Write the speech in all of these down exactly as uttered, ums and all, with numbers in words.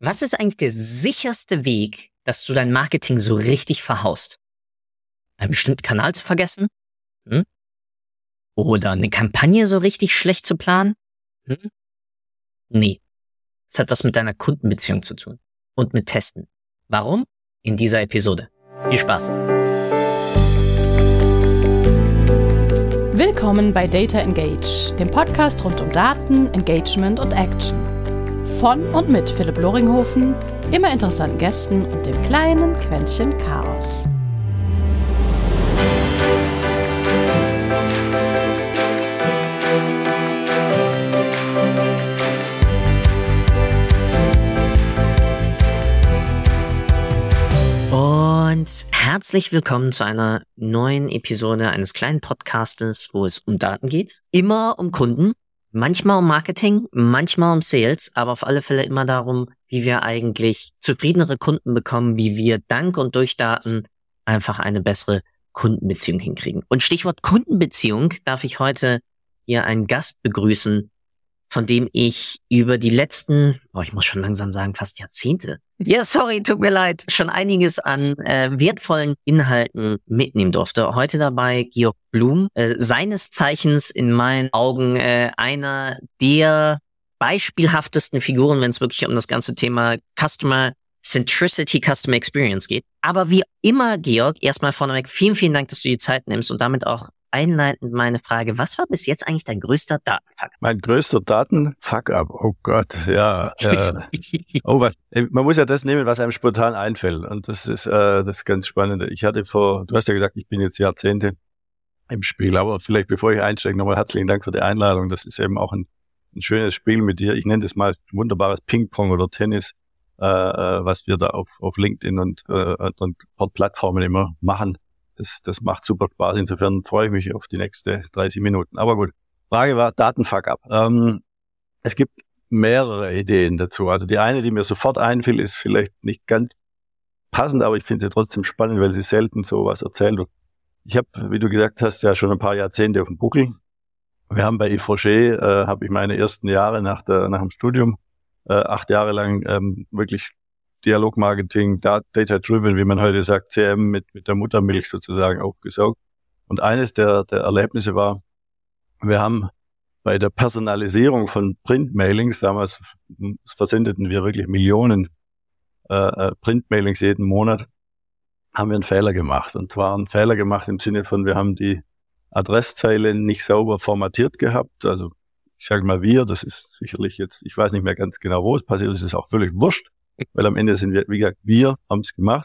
Was ist eigentlich der sicherste Weg, dass du dein Marketing so richtig verhaust? Einen bestimmten Kanal zu vergessen? Hm? Oder eine Kampagne so richtig schlecht zu planen? Hm? Nee. Es hat was mit deiner Kundenbeziehung zu tun. Und mit Testen. Warum? In dieser Episode. Viel Spaß. Willkommen bei Data Engage, dem Podcast rund um Daten, Engagement und Action. Von und mit Philipp Loringhofen, immer interessanten Gästen und dem kleinen Quäntchen Chaos. Und herzlich willkommen zu einer neuen Episode eines kleinen Podcastes, wo es um Daten geht. Immer um Kunden, manchmal um Marketing, manchmal um Sales, aber auf alle Fälle immer darum, wie wir eigentlich zufriedenere Kunden bekommen, wie wir dank und durch Daten einfach eine bessere Kundenbeziehung hinkriegen. Und Stichwort Kundenbeziehung darf ich heute hier einen Gast begrüßen, von dem ich über die letzten, boah, ich muss schon langsam sagen, fast Jahrzehnte, ja, sorry, tut mir leid, schon einiges an äh, wertvollen Inhalten mitnehmen durfte. Heute dabei Georg Blum, äh, seines Zeichens in meinen Augen äh, einer der beispielhaftesten Figuren, wenn es wirklich um das ganze Thema Customer Centricity, Customer Experience geht. Aber wie immer, Georg, erstmal vorneweg, vielen, vielen Dank, dass du die Zeit nimmst und damit auch einleitend meine Frage, was war bis jetzt eigentlich dein größter Datenfuck? Mein größter Datenfuck-up, oh Gott, ja. Äh, oh, was, man muss ja das nehmen, was einem spontan einfällt. Und das ist äh, das ganz Spannende. Ich hatte vor, du hast ja gesagt, ich bin jetzt Jahrzehnte im Spiel, aber vielleicht bevor ich einsteige, nochmal herzlichen Dank für die Einladung. Das ist eben auch ein, ein schönes Spiel mit dir. Ich nenne das mal wunderbares Ping-Pong oder Tennis, äh, was wir da auf, auf LinkedIn und, äh, und Plattformen immer machen. Das, das macht super Spaß. Insofern freue ich mich auf die nächste dreißig Minuten. Aber gut, Frage war Datenfuck-up. Ähm, es gibt mehrere Ideen dazu. Also die eine, die mir sofort einfiel, ist vielleicht nicht ganz passend, aber ich finde sie trotzdem spannend, weil sie selten sowas erzählt wird. Ich habe, wie du gesagt hast, ja schon ein paar Jahrzehnte auf dem Buckel. Wir haben bei Yves Rocher, äh, habe ich meine ersten Jahre nach, der, nach dem Studium, äh, acht Jahre lang ähm, wirklich Dialogmarketing, Data-Driven, wie man heute sagt, C M mit, mit der Muttermilch sozusagen aufgesaugt. Und eines der, der Erlebnisse war, wir haben bei der Personalisierung von Printmailings, damals versendeten wir wirklich Millionen äh, Printmailings jeden Monat, haben wir einen Fehler gemacht. Und zwar einen Fehler gemacht im Sinne von, wir haben die Adresszeile nicht sauber formatiert gehabt. Also ich sage mal wir, das ist sicherlich jetzt, ich weiß nicht mehr ganz genau, wo es passiert ist, ist auch völlig wurscht. Weil am Ende sind wir, wie gesagt, wir haben es gemacht.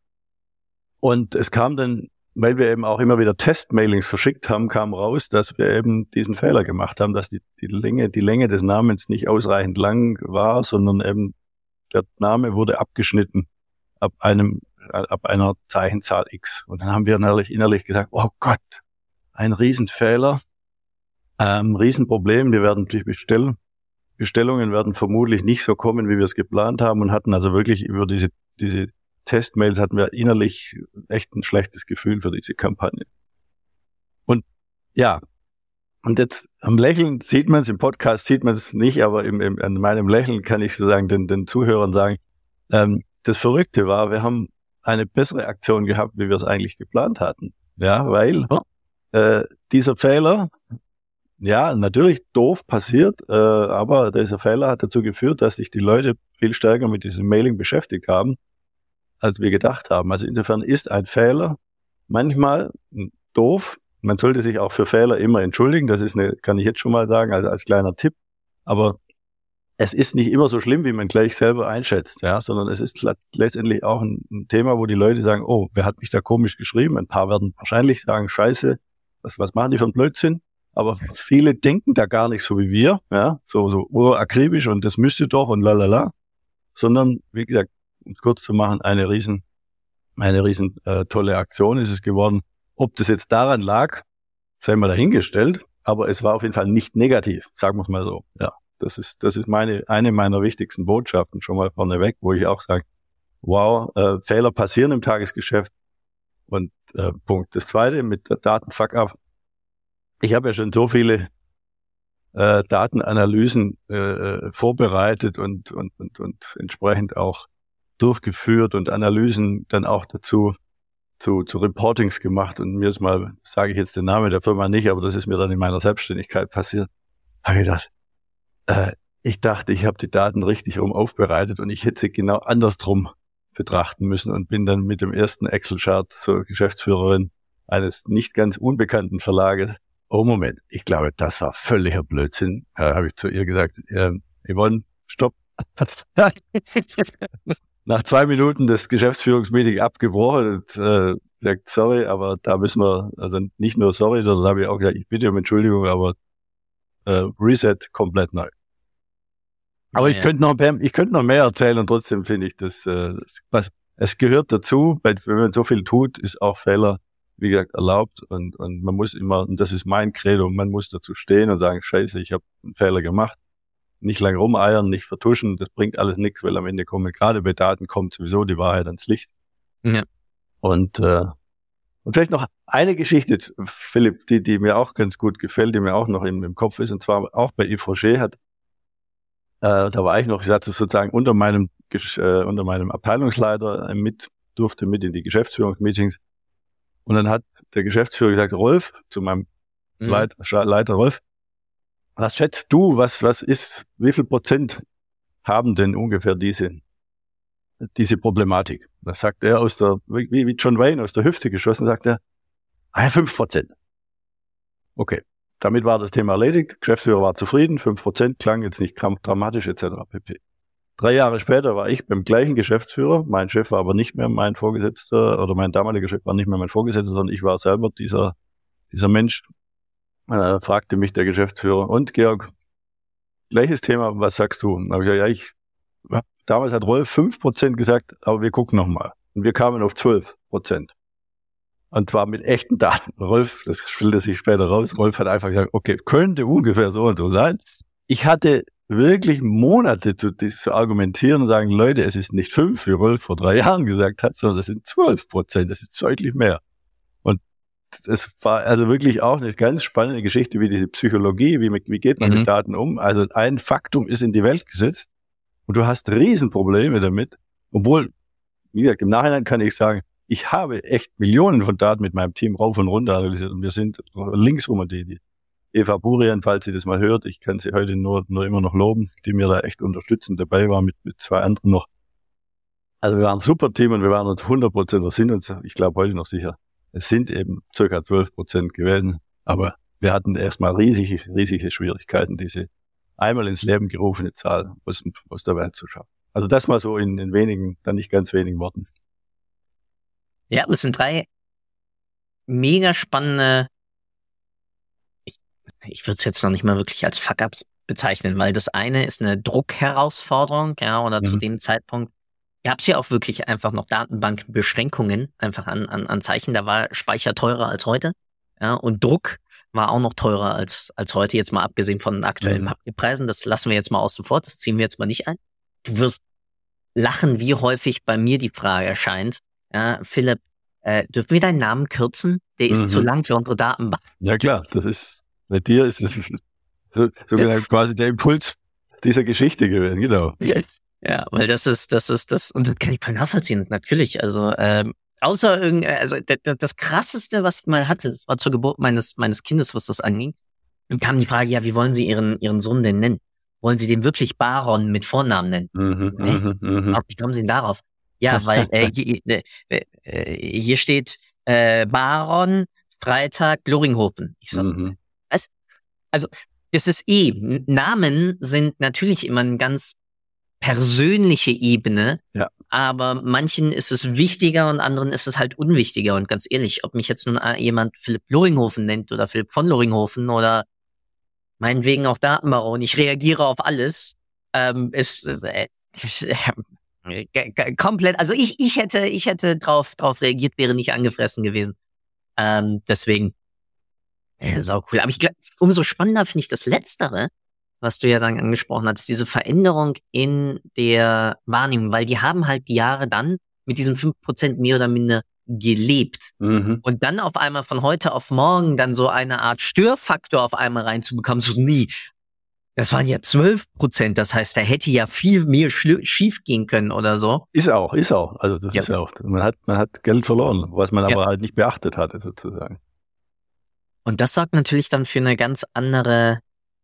Und es kam dann, weil wir eben auch immer wieder Testmailings verschickt haben, kam raus, dass wir eben diesen Fehler gemacht haben, dass die, die Länge, die Länge des Namens nicht ausreichend lang war, sondern eben der Name wurde abgeschnitten ab einem, ab einer Zeichenzahl X. Und dann haben wir innerlich, innerlich gesagt, oh Gott, ein Riesenfehler, ähm, Riesenproblem, wir werden natürlich bestellen. Bestellungen werden vermutlich nicht so kommen, wie wir es geplant haben und hatten also wirklich über diese diese Testmails hatten wir innerlich echt ein schlechtes Gefühl für diese Kampagne. Und ja, und jetzt am Lächeln sieht man es, im Podcast sieht man es nicht, aber im, im, an meinem Lächeln kann ich sozusagen den, den Zuhörern sagen, ähm, das Verrückte war, wir haben eine bessere Aktion gehabt, wie wir es eigentlich geplant hatten. Ja, weil äh, dieser Fehler, ja, natürlich doof passiert, äh, aber dieser Fehler hat dazu geführt, dass sich die Leute viel stärker mit diesem Mailing beschäftigt haben, als wir gedacht haben. Also insofern ist ein Fehler manchmal doof. Man sollte sich auch für Fehler immer entschuldigen. Das ist eine, kann ich jetzt schon mal sagen, also als kleiner Tipp. Aber es ist nicht immer so schlimm, wie man gleich selber einschätzt, ja, sondern es ist letztendlich auch ein, ein Thema, wo die Leute sagen, oh, wer hat mich da komisch geschrieben? Ein paar werden wahrscheinlich sagen, scheiße, was, was machen die für einen Blödsinn? Aber viele denken da gar nicht so wie wir, ja, so, so oh, akribisch und das müsste doch und lalala, sondern, wie gesagt, um es kurz zu machen, eine riesen, eine riesen äh, tolle Aktion ist es geworden. Ob das jetzt daran lag, sei mal dahingestellt, aber es war auf jeden Fall nicht negativ, sagen wir es mal so, ja. Das ist, das ist meine, eine meiner wichtigsten Botschaften schon mal vorneweg, wo ich auch sage, wow, äh, Fehler passieren im Tagesgeschäft und äh, Punkt. Das Zweite mit der Datenfuck-up. Ich habe ja schon so viele äh, Datenanalysen äh, vorbereitet und, und, und, und entsprechend auch durchgeführt und Analysen dann auch dazu zu, zu Reportings gemacht. Und mir ist mal, sage ich jetzt den Namen der Firma nicht, aber das ist mir dann in meiner Selbstständigkeit passiert. Habe ich gedacht, äh, ich dachte, ich habe die Daten richtig rum aufbereitet und ich hätte sie genau andersrum betrachten müssen und bin dann mit dem ersten Excel-Chart zur Geschäftsführerin eines nicht ganz unbekannten Verlages. Oh Moment, ich glaube, das war völliger Blödsinn. Da habe ich zu ihr gesagt, äh, Yvonne, stopp. Nach zwei Minuten das Geschäftsführungsmeeting abgebrochen und äh, gesagt, sorry, aber da müssen wir, also nicht nur sorry, sondern da habe ich auch gesagt, ich bitte um Entschuldigung, aber äh, Reset komplett neu. Aber ja, ich könnte noch mehr, ich könnte noch mehr erzählen und trotzdem finde ich, dass äh, das, was es gehört dazu, weil wenn man so viel tut, ist auch Fehler, wie gesagt, erlaubt und und man muss immer, und das ist mein Credo, man muss dazu stehen und sagen, scheiße, ich habe einen Fehler gemacht. Nicht lang rumeiern, nicht vertuschen, das bringt alles nichts, weil am Ende kommen, gerade bei Daten kommt sowieso die Wahrheit ans Licht. Ja. Und äh, und vielleicht noch eine Geschichte, Philipp, die die mir auch ganz gut gefällt, die mir auch noch im, im Kopf ist, und zwar auch bei Yves Rocher hat Äh, da war ich noch, ich hatte sozusagen unter meinem äh, unter meinem Abteilungsleiter mit, durfte mit in die Geschäftsführungsmeetings. Und dann hat der Geschäftsführer gesagt, Rolf, zu meinem mhm. Leit, Leiter Rolf, was schätzt du, was was ist, wie viel Prozent haben denn ungefähr diese diese Problematik? Da sagt er aus der, wie, wie John Wayne aus der Hüfte geschossen, sagt er, ah, fünf Prozent. Okay. Damit war das Thema erledigt, Geschäftsführer war zufrieden, fünf Prozent klang jetzt nicht dramatisch et cetera pp. Drei Jahre später war ich beim gleichen Geschäftsführer, mein Chef war aber nicht mehr mein Vorgesetzter oder mein damaliger Chef war nicht mehr mein Vorgesetzter, sondern ich war selber dieser dieser Mensch. Äh, fragte mich der Geschäftsführer, und Georg, gleiches Thema, was sagst du? Und dann habe ich gesagt, ja, ich, damals hat Rolf fünf Prozent gesagt, aber wir gucken nochmal. Und wir kamen auf zwölf Prozent. Und zwar mit echten Daten. Rolf, das stellte sich später raus, Rolf hat einfach gesagt, okay, könnte ungefähr so und so sein. Ich hatte wirklich Monate zu, zu argumentieren und sagen, Leute, es ist nicht fünf, wie Rolf vor drei Jahren gesagt hat, sondern es sind zwölf Prozent, das ist deutlich mehr. Und es war also wirklich auch eine ganz spannende Geschichte, wie diese Psychologie, wie, wie geht man mhm. mit Daten um. Also ein Faktum ist in die Welt gesetzt und du hast Riesenprobleme damit, obwohl, wie gesagt, im Nachhinein kann ich sagen, ich habe echt Millionen von Daten mit meinem Team rauf und runter analysiert und wir sind linksrum und die, die Eva Burian, falls sie das mal hört, ich kann sie heute nur, nur immer noch loben, die mir da echt unterstützend dabei war mit, mit zwei anderen noch. Also wir waren ein super Team und wir waren uns hundert Prozent, wir sind uns, ich glaube heute noch sicher, es sind eben circa zwölf Prozent gewesen, aber wir hatten erstmal riesige, riesige Schwierigkeiten, diese einmal ins Leben gerufene Zahl aus, aus der Welt zu schaffen. Also das mal so in, in wenigen, dann nicht ganz wenigen Worten. Ja, es sind drei mega spannende, ich, ich würde es jetzt noch nicht mal wirklich als Fuck-Ups bezeichnen, weil das eine ist eine Druckherausforderung, ja, oder mhm. zu dem Zeitpunkt gab es ja auch wirklich einfach noch Datenbankbeschränkungen, einfach an, an, an Zeichen, da war Speicher teurer als heute, ja, und Druck war auch noch teurer als, als heute, jetzt mal abgesehen von den aktuellen mhm. Papierpreisen, das lassen wir jetzt mal außen vor, das ziehen wir jetzt mal nicht ein. Du wirst lachen, wie häufig bei mir die Frage erscheint, ja, Philipp, äh, dürfen wir deinen Namen kürzen? Der ist mhm. zu lang für unsere Datenbank. Ja klar, das ist, bei dir ist es so, so ja. quasi der Impuls dieser Geschichte gewesen, genau. Ja, weil das ist, das ist, das, und das kann ich voll nachvollziehen, natürlich, also, ähm, außer irgend, also, das, das krasseste, was ich mal hatte, das war zur Geburt meines, meines Kindes, was das anging, dann kam die Frage, ja, wie wollen Sie Ihren, Ihren Sohn denn nennen? Wollen Sie den wirklich Baron mit Vornamen nennen? Mhm, nee? mhm, Wie kommen Sie denn darauf? Ja, weil äh, hier, äh, hier steht äh, Baron Freitag Loringhofen. Ich so, mhm. was? Also das ist eh, Namen sind natürlich immer eine ganz persönliche Ebene, ja. aber manchen ist es wichtiger und anderen ist es halt unwichtiger. Und ganz ehrlich, ob mich jetzt nun jemand Philipp Loringhofen nennt oder Philipp von Loringhofen oder meinetwegen auch Datenbaron, ich reagiere auf alles, ähm, ist äh, komplett, also ich ich hätte ich hätte drauf drauf reagiert, wäre nicht angefressen gewesen. Ähm, deswegen ja, sau cool. Aber ich glaube, umso spannender finde ich das Letztere, was du ja dann angesprochen hattest, diese Veränderung in der Wahrnehmung, weil die haben halt die Jahre dann mit diesen fünf Prozent mehr oder minder gelebt. Mhm. Und dann auf einmal von heute auf morgen dann so eine Art Störfaktor auf einmal reinzubekommen, so nie, Das waren ja zwölf Prozent, das heißt, da hätte ja viel mehr schli- schief gehen können oder so. Ist auch, ist auch. Also das Ja. ist auch. Man hat, man hat Geld verloren, was man Ja. aber halt nicht beachtet hatte, sozusagen. Und das sorgt natürlich dann für eine ganz andere,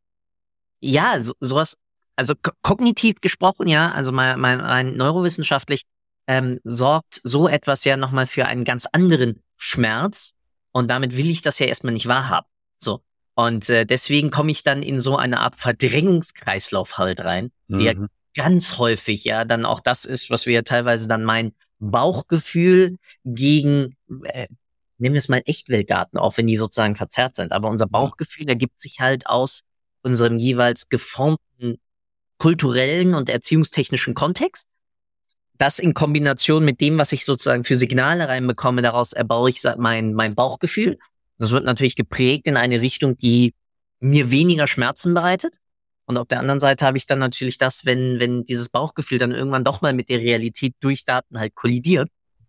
ja, so, sowas, also ko- kognitiv gesprochen, ja, also mal, mal rein neurowissenschaftlich, ähm, sorgt so etwas ja nochmal für einen ganz anderen Schmerz und damit will ich das ja erstmal nicht wahrhaben. So. Und äh, deswegen komme ich dann in so eine Art Verdrängungskreislauf halt rein, der Mhm. ganz häufig ja dann auch das ist, was wir ja teilweise dann meinen, Bauchgefühl gegen, äh, nehmen wir es mal Echtweltdaten, auch wenn die sozusagen verzerrt sind. Aber unser Bauchgefühl ergibt sich halt aus unserem jeweils geformten kulturellen und erziehungstechnischen Kontext. Das in Kombination mit dem, was ich sozusagen für Signale reinbekomme, daraus erbaue ich sa- mein, mein Bauchgefühl. Das wird natürlich geprägt in eine Richtung, die mir weniger Schmerzen bereitet. Und auf der anderen Seite habe ich dann natürlich das, wenn, wenn dieses Bauchgefühl dann irgendwann doch mal mit der Realität durch Daten halt kollidiert.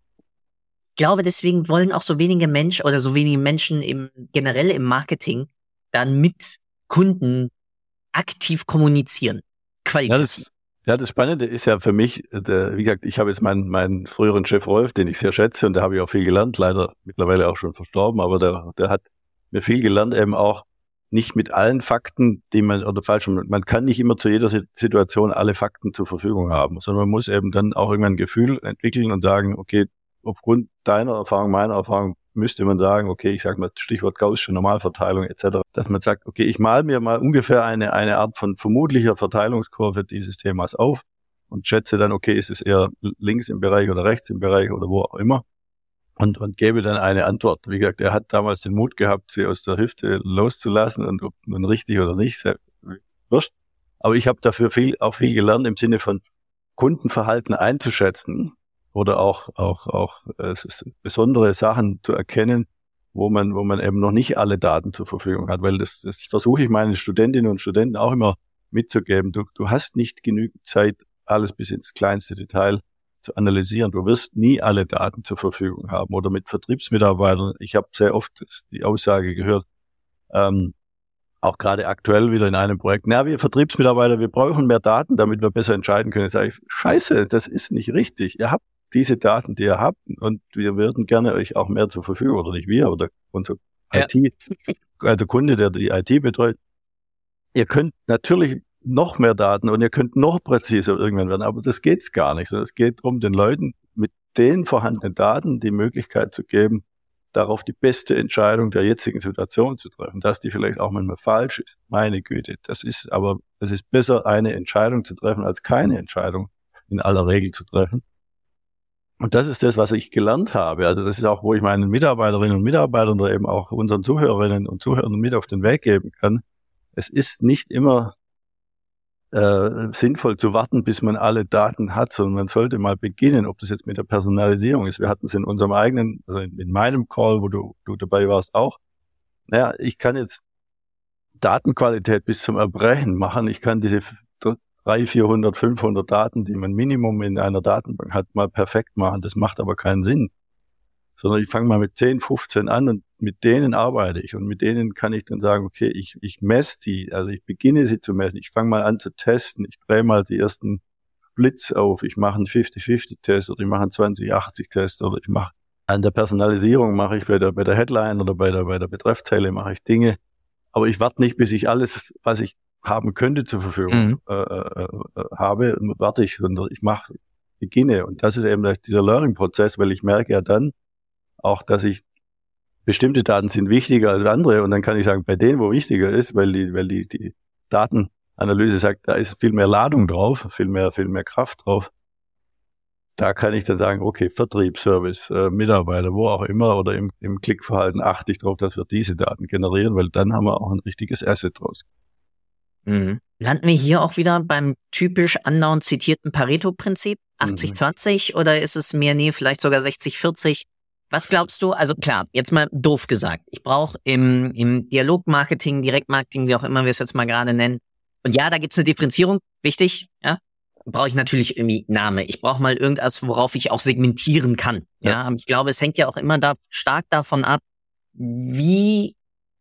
Ich glaube, deswegen wollen auch so wenige Menschen oder so wenige Menschen im, generell im Marketing dann mit Kunden aktiv kommunizieren. Ja, Qualitativ. das, ja, das Spannende ist ja für mich, der, wie gesagt, ich habe jetzt meinen, meinen früheren Chef Rolf, den ich sehr schätze und da habe ich auch viel gelernt, leider mittlerweile auch schon verstorben, aber der, der hat mir viel gelernt, eben auch nicht mit allen Fakten, die man, oder falsch, man kann nicht immer zu jeder Situation alle Fakten zur Verfügung haben, sondern man muss eben dann auch irgendwann ein Gefühl entwickeln und sagen, okay, aufgrund deiner Erfahrung, meiner Erfahrung, müsste man sagen, okay, ich sage mal Stichwort Gaußsche Normalverteilung et cetera, dass man sagt, okay, ich mal mir mal ungefähr eine eine Art von vermutlicher Verteilungskurve dieses Themas auf und schätze dann, okay, ist es eher links im Bereich oder rechts im Bereich oder wo auch immer und und gebe dann eine Antwort. Wie gesagt, er hat damals den Mut gehabt, sie aus der Hüfte loszulassen und ob nun richtig oder nicht, sehr wurscht. Aber ich habe dafür viel auch viel gelernt im Sinne von Kundenverhalten einzuschätzen. Oder auch auch auch äh, es ist besondere Sachen zu erkennen, wo man wo man eben noch nicht alle Daten zur Verfügung hat, weil das, das versuche ich meinen Studentinnen und Studenten auch immer mitzugeben. Du du hast nicht genügend Zeit, alles bis ins kleinste Detail zu analysieren. Du wirst nie alle Daten zur Verfügung haben. Oder mit Vertriebsmitarbeitern. Ich habe sehr oft die Aussage gehört, ähm, auch gerade aktuell wieder in einem Projekt, na, wir Vertriebsmitarbeiter, wir brauchen mehr Daten, damit wir besser entscheiden können. Sage ich, scheiße, das ist nicht richtig. Ihr habt diese Daten, die ihr habt, und wir würden gerne euch auch mehr zur Verfügung, oder nicht wir, oder unser Ja. I T, äh, der Kunde, der die I T betreut. Ihr könnt natürlich noch mehr Daten und ihr könnt noch präziser irgendwann werden, aber das geht's gar nicht, sondern es geht darum, den Leuten mit den vorhandenen Daten die Möglichkeit zu geben, darauf die beste Entscheidung der jetzigen Situation zu treffen, dass die vielleicht auch manchmal falsch ist. Meine Güte, das ist aber, es ist besser, eine Entscheidung zu treffen, als keine Entscheidung in aller Regel zu treffen. Und das ist das, was ich gelernt habe. Also das ist auch, wo ich meinen Mitarbeiterinnen und Mitarbeitern oder eben auch unseren Zuhörerinnen und Zuhörern mit auf den Weg geben kann. Es ist nicht immer äh, sinnvoll zu warten, bis man alle Daten hat, sondern man sollte mal beginnen, ob das jetzt mit der Personalisierung ist. Wir hatten es in unserem eigenen, also in meinem Call, wo du, du dabei warst, auch. Naja, ich kann jetzt Datenqualität bis zum Erbrechen machen. Ich kann diese dreihundert, vierhundert, fünfhundert Daten, die man Minimum in einer Datenbank hat, mal perfekt machen. Das macht aber keinen Sinn. Sondern ich fange mal mit zehn, fünfzehn an und mit denen arbeite ich. Und mit denen kann ich dann sagen, okay, ich, ich messe die, also ich beginne sie zu messen. Ich fange mal an zu testen. Ich drehe mal die ersten Blitz auf. Ich mache einen fünfzig fünfzig Test oder ich mache einen zwanzig achtzig Test oder ich mache an der Personalisierung mache ich bei der, bei der Headline oder bei der, bei der Betreffzeile mache ich Dinge. Aber ich warte nicht, bis ich alles, was ich haben könnte, zur Verfügung Mhm. äh, äh, habe, und warte ich, sondern ich mache, beginne. Und das ist eben dieser Learning-Prozess, weil ich merke ja dann auch, dass ich bestimmte Daten sind wichtiger als andere, und dann kann ich sagen, bei denen, wo wichtiger ist, weil die, weil die, die Datenanalyse sagt, da ist viel mehr Ladung drauf, viel mehr, viel mehr Kraft drauf. Da kann ich dann sagen, okay, Vertrieb, Service, äh, Mitarbeiter, wo auch immer, oder im, im Klickverhalten achte ich darauf, dass wir diese Daten generieren, weil dann haben wir auch ein richtiges Asset draus. Mhm. Landen wir hier auch wieder beim typisch andauernd zitierten Pareto-Prinzip, achtzig zwanzig, oder ist es mehr, nee, vielleicht sogar sechzig vierzig? Was glaubst du? Also klar, jetzt mal doof gesagt. Ich brauche im, im Dialogmarketing, Direktmarketing, wie auch immer wir es jetzt mal gerade nennen. Und ja, da gibt's eine Differenzierung, wichtig, ja. Brauche ich natürlich irgendwie Name. Ich brauche mal irgendwas, worauf ich auch segmentieren kann. Ja, Ja. aber ich glaube, es hängt ja auch immer da stark davon ab, wie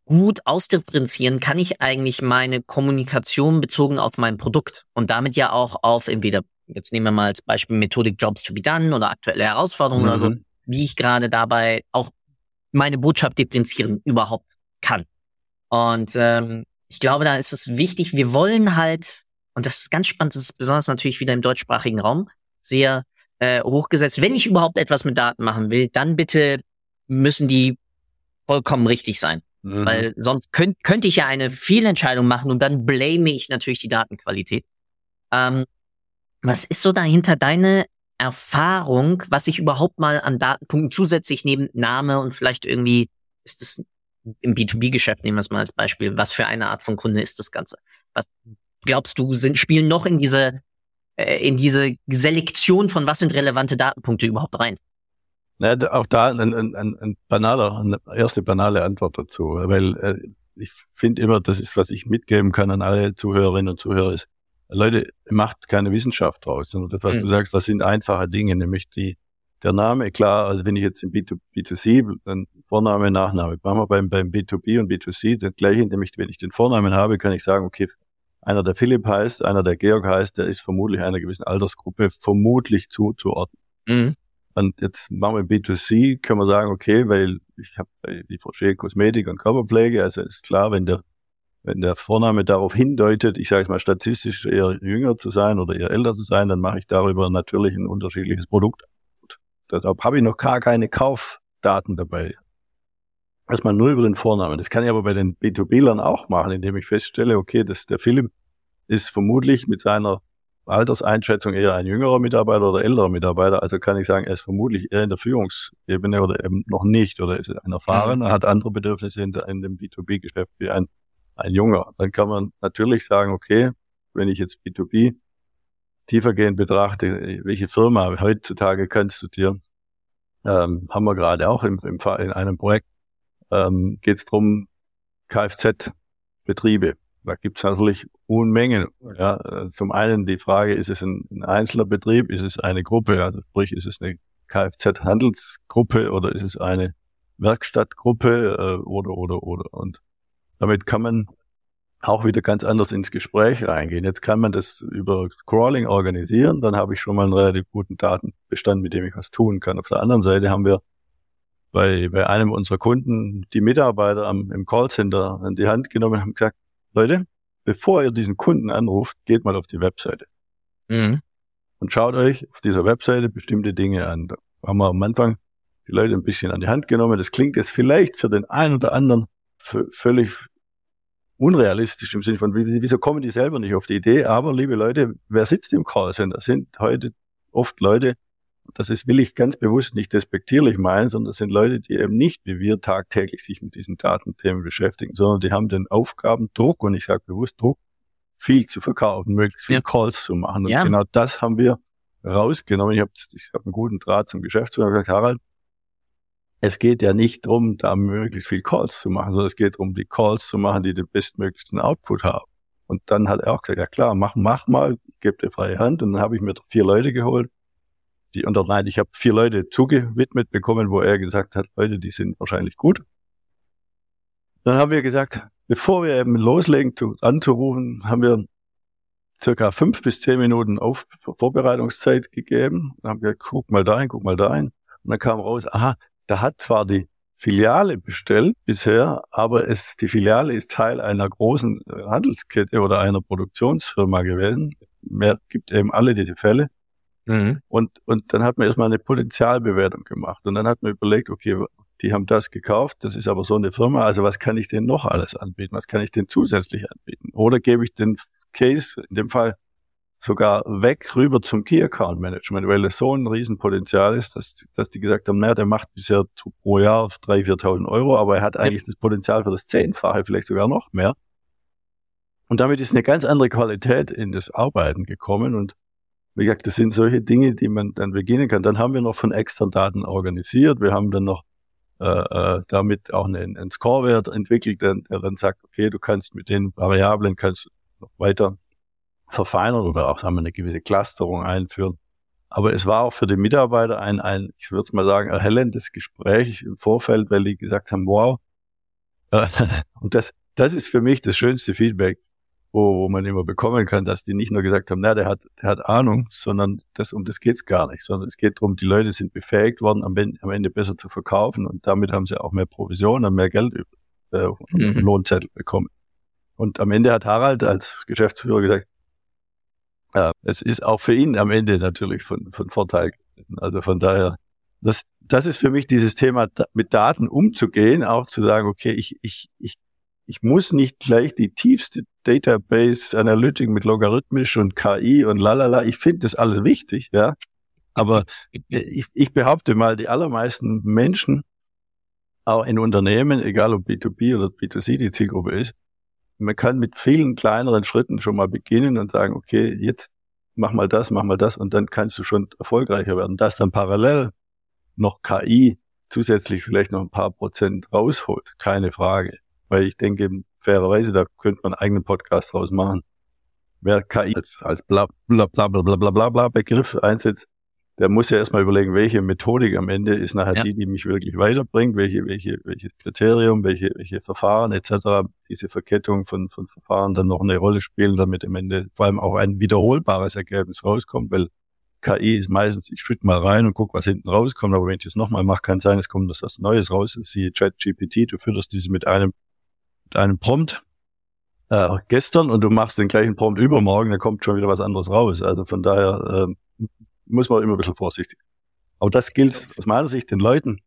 gut ausdifferenzieren kann ich eigentlich meine Kommunikation bezogen auf mein Produkt und damit ja auch auf entweder, jetzt nehmen wir mal als Beispiel Methodik Jobs to be done oder aktuelle Herausforderungen mhm. oder so, wie ich gerade dabei auch meine Botschaft differenzieren überhaupt kann. Und ähm, ich glaube, da ist es wichtig, wir wollen halt, und das ist ganz spannend, das ist besonders natürlich wieder im deutschsprachigen Raum, sehr äh, hochgesetzt, wenn ich überhaupt etwas mit Daten machen will, dann bitte müssen die vollkommen richtig sein. Mhm. Weil sonst könnt, könnte ich ja eine Fehlentscheidung machen und dann blame ich natürlich die Datenqualität. Ähm, was ist so dahinter deine Erfahrung, was ich überhaupt mal an Datenpunkten zusätzlich neben Name und vielleicht irgendwie, ist das im B zwei B-Geschäft, nehmen wir es mal als Beispiel, was für eine Art von Kunde ist das Ganze? Was glaubst du, sind spielen noch in diese äh, in diese Selektion von was sind relevante Datenpunkte überhaupt rein? Ja, auch da ein, ein, ein, ein banaler, eine erste banale Antwort dazu, weil äh, ich finde immer, das ist, was ich mitgeben kann an alle Zuhörerinnen und Zuhörer ist, Leute, macht keine Wissenschaft draus, sondern das, was mhm. du sagst, das sind einfache Dinge, nämlich die, der Name, klar, also wenn ich jetzt im B zwei C, dann Vorname, Nachname, machen wir beim, beim B zwei B und B zwei C das Gleiche, nämlich wenn ich den Vornamen habe, kann ich sagen, okay, einer der Philipp heißt, einer der Georg heißt, der ist vermutlich einer gewissen Altersgruppe vermutlich zuzuordnen. Mhm. Und jetzt machen wir B zwei C, können wir sagen, okay, weil ich habe die Forger Kosmetik und Körperpflege, also ist klar, wenn der wenn der Vorname darauf hindeutet, ich sage es mal statistisch eher jünger zu sein oder eher älter zu sein, dann mache ich darüber natürlich ein unterschiedliches Produkt. Deshalb habe ich noch gar keine Kaufdaten dabei. Erstmal nur über den Vornamen. Das kann ich aber bei den B zwei B-Lern auch machen, indem ich feststelle, okay, dass der Philipp ist vermutlich mit seiner Alterseinschätzung eher ein jüngerer Mitarbeiter oder älterer Mitarbeiter. Also kann ich sagen, er ist vermutlich eher in der Führungsebene oder eben noch nicht oder ist ein Erfahrener, mhm. hat andere Bedürfnisse in, der, in dem B zwei B-Geschäft wie ein ein Junger. Dann kann man natürlich sagen, okay, wenn ich jetzt B zwei B tiefergehend betrachte, welche Firma heutzutage kannst du dir, ähm, haben wir gerade auch im, im, in einem Projekt, ähm, geht es darum, Kfz-Betriebe. Da gibt es natürlich Unmengen. Ja. Zum einen die Frage, ist es ein, ein einzelner Betrieb, ist es eine Gruppe, also sprich, ist es eine Kfz-Handelsgruppe oder ist es eine Werkstattgruppe äh, oder, oder, oder. Und damit kann man auch wieder ganz anders ins Gespräch reingehen. Jetzt kann man das über Crawling organisieren, dann habe ich schon mal einen relativ guten Datenbestand, mit dem ich was tun kann. Auf der anderen Seite haben wir bei, bei einem unserer Kunden die Mitarbeiter am, im Callcenter an die Hand genommen und haben gesagt, Leute, bevor ihr diesen Kunden anruft, geht mal auf die Webseite. Mhm. Und schaut euch auf dieser Webseite bestimmte Dinge an. Da haben wir am Anfang die Leute ein bisschen an die Hand genommen. Das klingt jetzt vielleicht für den einen oder anderen v- völlig unrealistisch im Sinne von, wieso kommen die selber nicht auf die Idee? Aber, liebe Leute, wer sitzt im Callcenter? Das sind heute oft Leute, das ist, will ich ganz bewusst nicht despektierlich meinen, sondern das sind Leute, die eben nicht wie wir tagtäglich sich mit diesen Datenthemen beschäftigen, sondern die haben den Aufgabendruck, und ich sage bewusst Druck, viel zu verkaufen, möglichst viele ja. Calls zu machen. Und ja. genau das haben wir rausgenommen. Ich habe ich hab einen guten Draht zum Geschäftsführer gesagt, Harald, es geht ja nicht darum, da möglichst viel Calls zu machen, sondern es geht darum, die Calls zu machen, die den bestmöglichsten Output haben. Und dann hat er auch gesagt, ja klar, mach, mach mal, gib dir freie Hand. Und dann habe ich mir vier Leute geholt, die, und nein, ich habe vier Leute zugewidmet bekommen, wo er gesagt hat, Leute, die sind wahrscheinlich gut. Dann haben wir gesagt, bevor wir eben loslegen zu, anzurufen, haben wir circa fünf bis zehn Minuten auf Vorbereitungszeit gegeben. Dann haben wir gesagt, guck mal da hin, guck mal da hin. Und dann kam raus, aha, da hat zwar die Filiale bestellt bisher, aber es, die Filiale ist Teil einer großen Handelskette oder einer Produktionsfirma gewesen. Mehr gibt eben alle diese Fälle. Mhm. Und, und dann hat man erstmal eine Potenzialbewertung gemacht. Und dann hat man überlegt, okay, die haben das gekauft, das ist aber so eine Firma, also was kann ich denn noch alles anbieten? Was kann ich denn zusätzlich anbieten? Oder gebe ich den Case, in dem Fall sogar weg rüber zum Key Account Management, weil es so ein Riesenpotenzial ist, dass, dass die gesagt haben, naja, der macht bisher pro Jahr dreitausend, viertausend Euro, aber er hat eigentlich ja. das Potenzial für das Zehnfache, vielleicht sogar noch mehr. Und damit ist eine ganz andere Qualität in das Arbeiten gekommen. Und wie gesagt, das sind solche Dinge, die man dann beginnen kann. Dann haben wir noch von externen Daten organisiert. Wir haben dann noch äh, äh, damit auch einen, einen Scorewert entwickelt, der, der dann sagt, okay, du kannst mit den Variablen kannst noch weiter verfeinern oder auch, sagen wir, eine gewisse Clusterung einführen. Aber es war auch für die Mitarbeiter ein, ein ich würde es mal sagen, erhellendes Gespräch im Vorfeld, weil die gesagt haben, wow, Und das, das ist für mich das schönste Feedback, wo, wo man immer bekommen kann, dass die nicht nur gesagt haben, na, der hat, der hat Ahnung, sondern das, um das geht's gar nicht, sondern es geht darum, die Leute sind befähigt worden, am Ende, am Ende besser zu verkaufen und damit haben sie auch mehr Provision und mehr Geld äh, und mhm. Lohnzettel bekommen. Und am Ende hat Harald als Geschäftsführer gesagt, ja, es ist auch für ihn am Ende natürlich von, von Vorteil. Also von daher, das, das ist für mich dieses Thema, mit Daten umzugehen, auch zu sagen, okay, ich, ich, ich, ich muss nicht gleich die tiefste Database Analytik mit logarithmisch und K I und lalala. Ich finde das alles wichtig, ja. Aber ich, ich behaupte mal, die allermeisten Menschen, auch in Unternehmen, egal ob B zwei B oder B zwei C die Zielgruppe ist, man kann mit vielen kleineren Schritten schon mal beginnen und sagen, okay, jetzt mach mal das, mach mal das und dann kannst du schon erfolgreicher werden. Dass dann parallel noch K I zusätzlich vielleicht noch ein paar Prozent rausholt, keine Frage. Weil ich denke, fairerweise, da könnte man einen eigenen Podcast draus machen. Wer K I als, als bla, bla, bla, bla, bla, bla, bla Begriff einsetzt, der muss ja erstmal überlegen, welche Methodik am Ende ist nachher ja. die, die mich wirklich weiterbringt, welche, welche, welches Kriterium, welche, welche Verfahren et cetera. Diese Verkettung von, von Verfahren dann noch eine Rolle spielen, damit am Ende vor allem auch ein wiederholbares Ergebnis rauskommt, weil K I ist meistens, ich schütte mal rein und gucke, was hinten rauskommt, aber wenn ich das nochmal mache, kann sein, es kommt was Neues raus. Siehe ChatGPT, du fütterst diese mit einem, mit einem Prompt äh, gestern und du machst den gleichen Prompt übermorgen, dann kommt schon wieder was anderes raus. Also von daher äh, muss man immer ein bisschen vorsichtig. Aber das gilt aus meiner Sicht den Leuten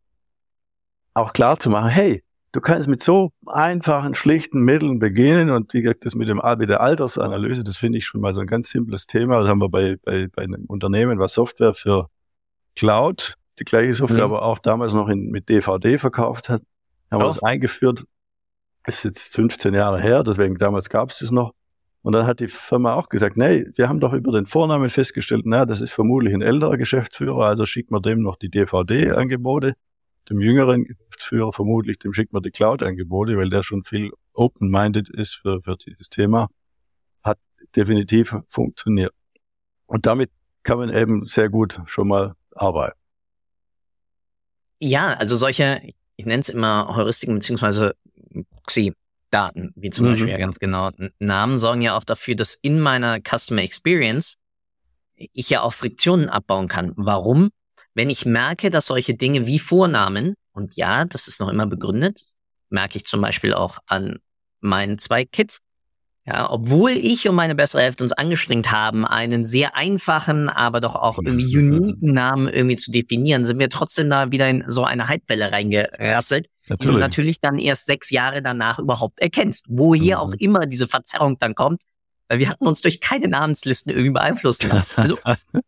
auch klar zu machen, hey, du kannst mit so einfachen, schlichten Mitteln beginnen und wie gesagt, das mit dem mit der Altersanalyse, das finde ich schon mal so ein ganz simples Thema. Das haben wir bei, bei, bei einem Unternehmen, was Software für Cloud, die gleiche Software, mhm. aber auch damals noch in, mit D V D verkauft hat, haben wir das eingeführt. Das ist jetzt fünfzehn Jahre her, deswegen damals gab es das noch. Und dann hat die Firma auch gesagt, nee, wir haben doch über den Vornamen festgestellt, na, das ist vermutlich ein älterer Geschäftsführer, also schickt man dem noch die D V D-Angebote. Dem jüngeren Geschäftsführer vermutlich, dem schickt man die Cloud-Angebote, weil der schon viel open-minded ist für, für dieses Thema. Hat definitiv funktioniert. Und damit kann man eben sehr gut schon mal arbeiten. Ja, also solche, ich nenne es immer Heuristiken beziehungsweise Proxy-Daten, wie zum mhm. Beispiel ja ganz genau. Namen sorgen ja auch dafür, dass in meiner Customer Experience ich ja auch Friktionen abbauen kann. Warum? Wenn ich merke, dass solche Dinge wie Vornamen, und ja, das ist noch immer begründet, merke ich zum Beispiel auch an meinen zwei Kids, ja, obwohl ich und meine bessere Hälfte uns angestrengt haben, einen sehr einfachen, aber doch auch irgendwie uniken Namen irgendwie zu definieren, sind wir trotzdem da wieder in so eine Hypewelle reingerasselt, natürlich. Die du natürlich dann erst sechs Jahre danach überhaupt erkennst, woher mhm. auch immer diese Verzerrung dann kommt, weil wir hatten uns durch keine Namenslisten irgendwie beeinflussen lassen. Also,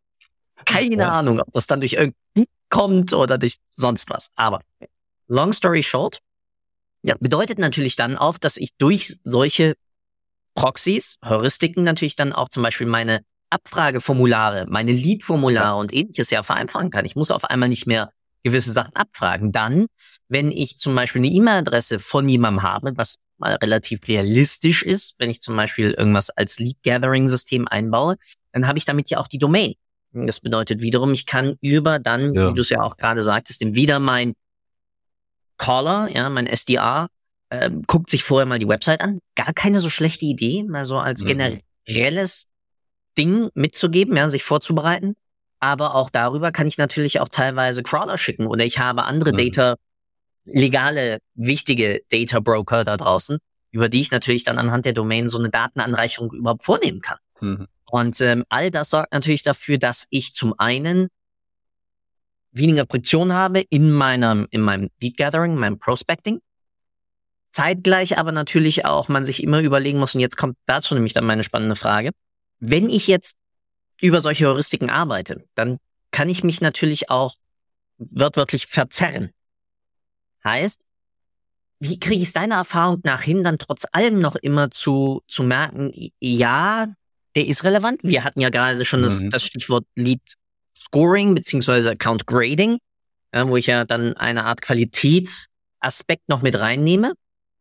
keine ja. Ahnung, ob das dann durch irgendwie kommt oder durch sonst was. Aber long story short, ja, bedeutet natürlich dann auch, dass ich durch solche Proxys, Heuristiken natürlich dann auch zum Beispiel meine Abfrageformulare, meine Lead-Formulare und ähnliches ja vereinfachen kann. Ich muss auf einmal nicht mehr gewisse Sachen abfragen. Dann, wenn ich zum Beispiel eine E-Mail-Adresse von jemandem habe, was mal relativ realistisch ist, wenn ich zum Beispiel irgendwas als Lead-Gathering-System einbaue, dann habe ich damit ja auch die Domain. Das bedeutet wiederum, ich kann über dann, ja. wie du es ja auch gerade sagtest, wieder mein Caller, ja, mein S D R, äh, guckt sich vorher mal die Website an. Gar keine so schlechte Idee, mal so als mhm. generelles Ding mitzugeben, ja, sich vorzubereiten. Aber auch darüber kann ich natürlich auch teilweise Crawler schicken oder ich habe andere mhm. Data, legale, wichtige Data Broker da draußen, über die ich natürlich dann anhand der Domain so eine Datenanreicherung überhaupt vornehmen kann. Mhm. Und ähm, all das sorgt natürlich dafür, dass ich zum einen weniger Friktion habe in meinem in meinem Lead Gathering, meinem Prospecting. Zeitgleich aber natürlich auch man sich immer überlegen muss, und jetzt kommt dazu nämlich dann meine spannende Frage, wenn ich jetzt über solche Heuristiken arbeite, dann kann ich mich natürlich auch wortwörtlich verzerren. Heißt, wie kriege ich es deiner Erfahrung nach hin, dann trotz allem noch immer zu zu merken, ja, der ist relevant. Wir hatten ja gerade schon mhm. das, das Stichwort Lead Scoring beziehungsweise Account Grading, ja, wo ich ja dann eine Art Qualitätsaspekt noch mit reinnehme.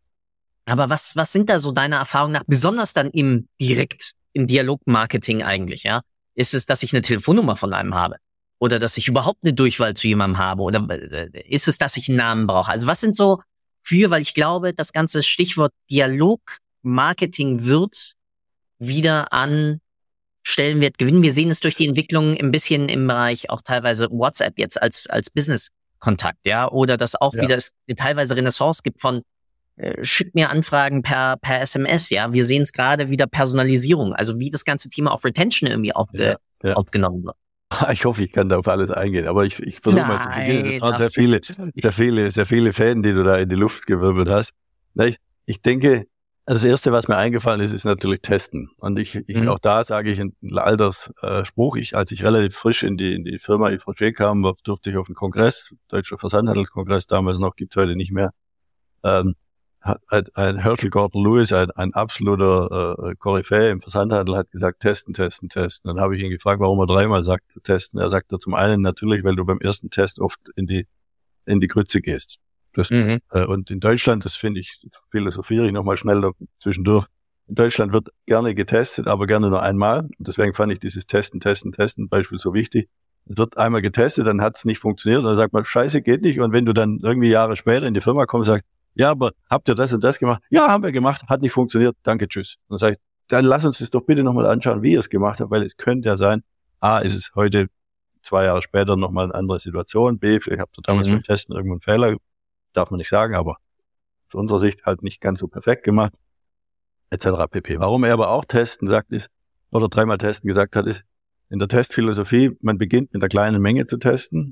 Aber was was sind da so deiner Erfahrung nach, besonders dann im Direkt, im Dialogmarketing eigentlich, ja? Ist es, dass ich eine Telefonnummer von einem habe? Oder dass ich überhaupt eine Durchwahl zu jemandem habe? Oder ist es, dass ich einen Namen brauche? Also was sind so für, weil ich glaube, das ganze Stichwort Dialog-Marketing wird wieder an Stellenwert gewinnen. Wir sehen es durch die Entwicklung ein bisschen im Bereich auch teilweise WhatsApp jetzt als als Business-Kontakt, ja, oder dass auch ja. wieder es teilweise Renaissance gibt von äh, schick mir Anfragen per per S M S, ja. Wir sehen es gerade wieder Personalisierung, also wie das ganze Thema auf Retention irgendwie aufge, ja, ja. aufgenommen wird. Ich hoffe, ich kann da auf alles eingehen, aber ich, ich versuche mal zu beginnen. Das waren sehr viele, sehr viele, sehr viele Fäden, die du da in die Luft gewirbelt hast. Ich, ich denke, das Erste, was mir eingefallen ist, ist natürlich Testen. Und ich, ich mhm. auch da sage ich einen Altersspruch. Ich, als ich relativ frisch in die in die Firma Ifroger kam, durfte ich auf einen Kongress, Deutscher Versandhandelskongress, damals noch, gibt's heute nicht mehr. Ähm, Ein, ein Herschel Gordon Lewis, ein, ein absoluter äh, Koryphäe im Versandhandel, hat gesagt, testen, testen, testen. Dann habe ich ihn gefragt, warum er dreimal sagt, testen. Er sagte zum einen natürlich, weil du beim ersten Test oft in die in die Grütze gehst. Das, mhm. äh, und in Deutschland, das finde ich, philosophiere ich nochmal schnell zwischendurch, in Deutschland wird gerne getestet, aber gerne nur einmal. Und deswegen fand ich dieses Testen, Testen, Testen Beispiel so wichtig. Es wird einmal getestet, dann hat es nicht funktioniert. Und dann sagt man, scheiße, geht nicht. Und wenn du dann irgendwie Jahre später in die Firma kommst und sagst, ja, aber habt ihr das und das gemacht? Ja, haben wir gemacht, hat nicht funktioniert, danke, tschüss. Und dann sage ich, dann lass uns das doch bitte nochmal anschauen, wie ihr es gemacht habt, weil es könnte ja sein, A, ist es heute, zwei Jahre später nochmal eine andere Situation, B, vielleicht habt ihr damals mhm. beim Testen irgendwo einen Fehler, darf man nicht sagen, aber aus unserer Sicht halt nicht ganz so perfekt gemacht, et cetera pp. Warum er aber auch testen sagt, ist, oder dreimal testen gesagt hat, ist, in der Testphilosophie, man beginnt mit einer kleinen Menge zu testen.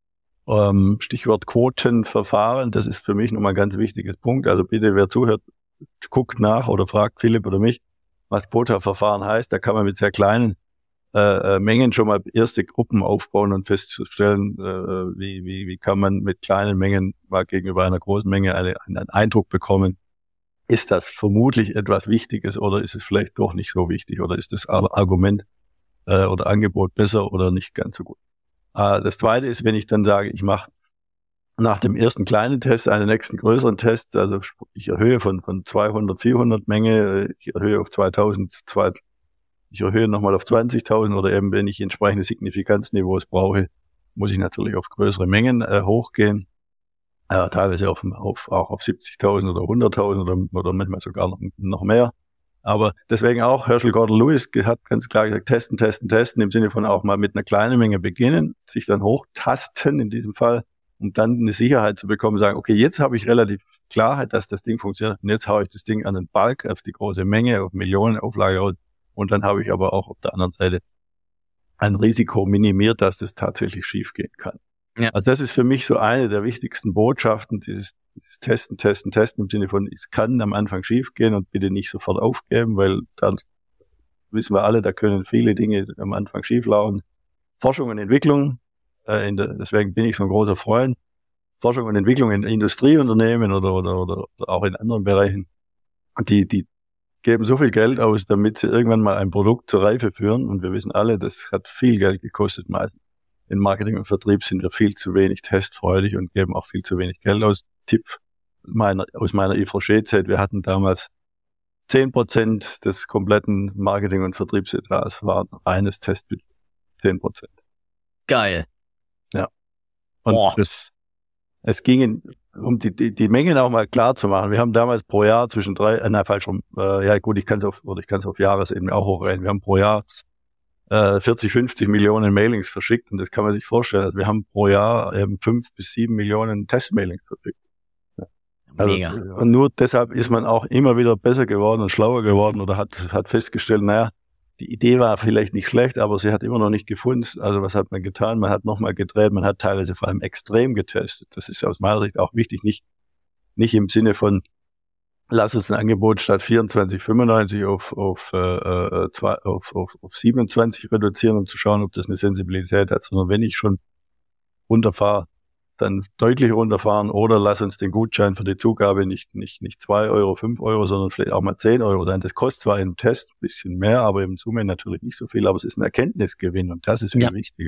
Ähm, Stichwort Quotenverfahren, das ist für mich nochmal ein ganz wichtiges Punkt. Also bitte, wer zuhört, guckt nach oder fragt Philipp oder mich, was Quotenverfahren heißt. Da kann man mit sehr kleinen äh, Mengen schon mal erste Gruppen aufbauen und festzustellen, äh, wie, wie, wie kann man mit kleinen Mengen mal gegenüber einer großen Menge eine, einen Eindruck bekommen. Ist das vermutlich etwas Wichtiges oder ist es vielleicht doch nicht so wichtig oder ist das Argument äh, oder Angebot besser oder nicht ganz so gut? Das Zweite ist, wenn ich dann sage, ich mache nach dem ersten kleinen Test einen nächsten größeren Test, also ich erhöhe von von zweihundert, vierhundert Menge, ich erhöhe auf zweitausend, ich erhöhe nochmal auf zwanzigtausend oder eben, wenn ich entsprechende Signifikanzniveaus brauche, muss ich natürlich auf größere Mengen äh, hochgehen, äh, teilweise auf, auf, auch auf siebzigtausend oder hunderttausend oder, oder manchmal sogar noch, noch mehr. Aber deswegen auch, Herschel Gordon Lewis hat ganz klar gesagt, testen, testen, testen, im Sinne von auch mal mit einer kleinen Menge beginnen, sich dann hochtasten in diesem Fall, um dann eine Sicherheit zu bekommen, sagen, okay, jetzt habe ich relativ Klarheit, dass das Ding funktioniert und jetzt haue ich das Ding an den Bulk, auf die große Menge, auf Millionen Auflage und dann habe ich aber auch auf der anderen Seite ein Risiko minimiert, dass das tatsächlich schiefgehen kann. Ja. Also das ist für mich so eine der wichtigsten Botschaften, dieses, dieses Testen, Testen, Testen im Sinne von, es kann am Anfang schiefgehen und bitte nicht sofort aufgeben, weil dann wissen wir alle, da können viele Dinge am Anfang schieflaufen. Forschung und Entwicklung, äh, in der, deswegen bin ich so ein großer Freund. Forschung und Entwicklung in Industrieunternehmen oder, oder, oder, oder auch in anderen Bereichen, die, die geben so viel Geld aus, damit sie irgendwann mal ein Produkt zur Reife führen und wir wissen alle, das hat viel Geld gekostet meistens. In Marketing und Vertrieb sind wir viel zu wenig testfreudig und geben auch viel zu wenig Geld aus. Tipp meiner, aus meiner Ifroger-Zeit, wir hatten damals zehn Prozent des kompletten Marketing- und Vertriebsetats war reines Testbudget. zehn Prozent. Geil. Ja. Und Boah. das, es ging in, um die, die, die Mengen auch mal klar zu machen. Wir haben damals pro Jahr zwischen drei, äh, nein, falsch rum, äh, ja gut, ich kann es auf, oder ich kann es auf Jahresebene auch hochrechnen. Wir haben pro Jahr vierzig, fünfzig Millionen Mailings verschickt und das kann man sich vorstellen. Also wir haben pro Jahr eben fünf bis sieben Millionen Testmailings verschickt. Ja. Also, Mega. Und nur deshalb ist man auch immer wieder besser geworden und schlauer geworden oder hat, hat festgestellt, naja, die Idee war vielleicht nicht schlecht, aber sie hat immer noch nicht gefunden. Also was hat man getan? Man hat nochmal gedreht, man hat teilweise vor allem extrem getestet. Das ist aus meiner Sicht auch wichtig, nicht, nicht im Sinne von lass uns ein Angebot statt vierundzwanzig fünfundneunzig auf auf, äh, zwei, auf auf auf siebenundzwanzig reduzieren, um zu schauen, ob das eine Sensibilität hat, sondern wenn ich schon runterfahre, dann deutlich runterfahren oder lass uns den Gutschein für die Zugabe nicht nicht nicht zwei Euro, fünf Euro, sondern vielleicht auch mal zehn Euro sein. Das kostet zwar im Test ein bisschen mehr, aber im Summe natürlich nicht so viel, aber es ist ein Erkenntnisgewinn und das ist viel ja. wichtiger.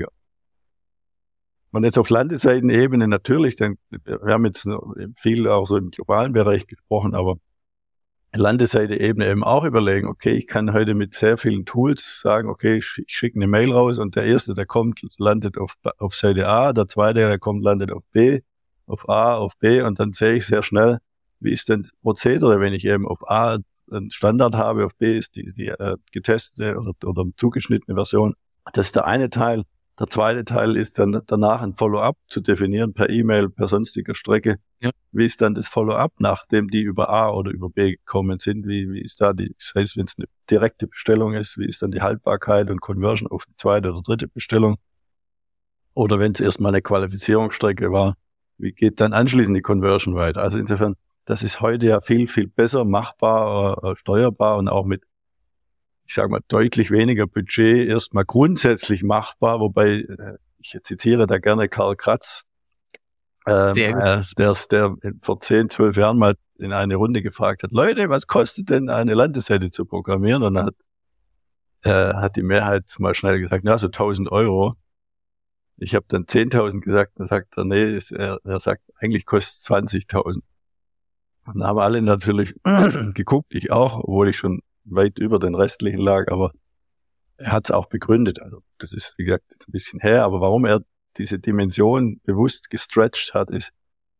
Und jetzt auf Landesseitenebene natürlich, denn wir haben jetzt viel auch so im globalen Bereich gesprochen, aber Landesseite-Ebene eben auch überlegen, okay, ich kann heute mit sehr vielen Tools sagen, okay, ich, ich schicke eine Mail raus und der erste, der kommt, landet auf, auf Seite A, der zweite, der kommt, landet auf B, auf A, auf B und dann sehe ich sehr schnell, wie ist denn das Prozedere, wenn ich eben auf A einen Standard habe, auf B ist die, die äh, getestete oder, oder zugeschnittene Version. Das ist der eine Teil. Der zweite Teil ist dann danach ein Follow-up zu definieren per E-Mail, per sonstiger Strecke. Ja. Wie ist dann das Follow-up, nachdem die über A oder über B gekommen sind? Wie, wie ist da die, das heißt, wenn es eine direkte Bestellung ist, wie ist dann die Haltbarkeit und Conversion auf die zweite oder dritte Bestellung? Oder wenn es erstmal eine Qualifizierungsstrecke war, wie geht dann anschließend die Conversion weiter? Also insofern, das ist heute ja viel, viel besser machbar, äh, steuerbar und auch mit, ich sage mal, deutlich weniger Budget erstmal grundsätzlich machbar, wobei, äh, ich zitiere da gerne Karl Kratz, ähm, äh, der, der vor zehn, zwölf Jahren mal in eine Runde gefragt hat, Leute, was kostet denn eine Landesseite zu programmieren? Und dann hat, äh, hat die Mehrheit mal schnell gesagt, na, so tausend Euro. Ich habe dann zehntausend gesagt, dann sagt er, nee, ist, er, er sagt, eigentlich kostet es zwanzigtausend. Und dann haben alle natürlich geguckt, ich auch, obwohl ich schon weit über den restlichen lag, aber er hat es auch begründet. Also das ist, wie gesagt, jetzt ein bisschen her, aber warum er diese Dimension bewusst gestretched hat, ist,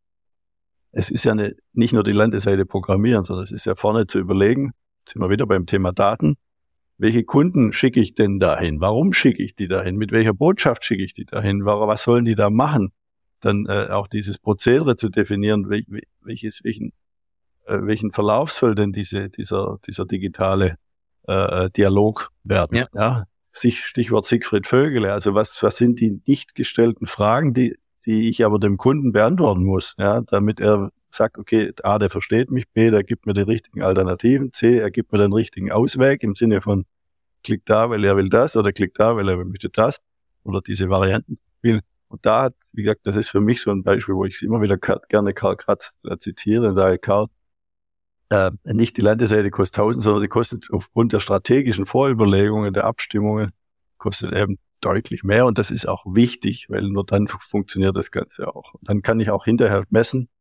es ist ja eine, nicht nur die Landesseite programmieren, sondern es ist ja vorne zu überlegen, jetzt sind wir wieder beim Thema Daten, welche Kunden schicke ich denn dahin? Warum schicke ich die dahin? Mit welcher Botschaft schicke ich die dahin? Was sollen die da machen? Dann äh, auch dieses Prozedere zu definieren, wel, welches, welchen welchen Verlauf soll denn diese, dieser, dieser digitale äh, Dialog werden? Ja. Ja, sich, Stichwort Siegfried Vögele. Also was, was sind die nicht gestellten Fragen, die, die ich aber dem Kunden beantworten muss, ja, damit er sagt, okay, A, der versteht mich, B, der gibt mir die richtigen Alternativen, C, er gibt mir den richtigen Ausweg im Sinne von klick da, weil er will das oder klick da, weil er möchte das oder diese Varianten will. Und da hat, wie gesagt, das ist für mich so ein Beispiel, wo ich immer wieder gerne Karl Kratz zitiere und sage, Karl, Äh, nicht die Landesseite kostet tausend, sondern die kostet aufgrund der strategischen Vorüberlegungen, der Abstimmungen, kostet eben deutlich mehr. Und das ist auch wichtig, weil nur dann funktioniert das Ganze auch. Und dann kann ich auch hinterher messen,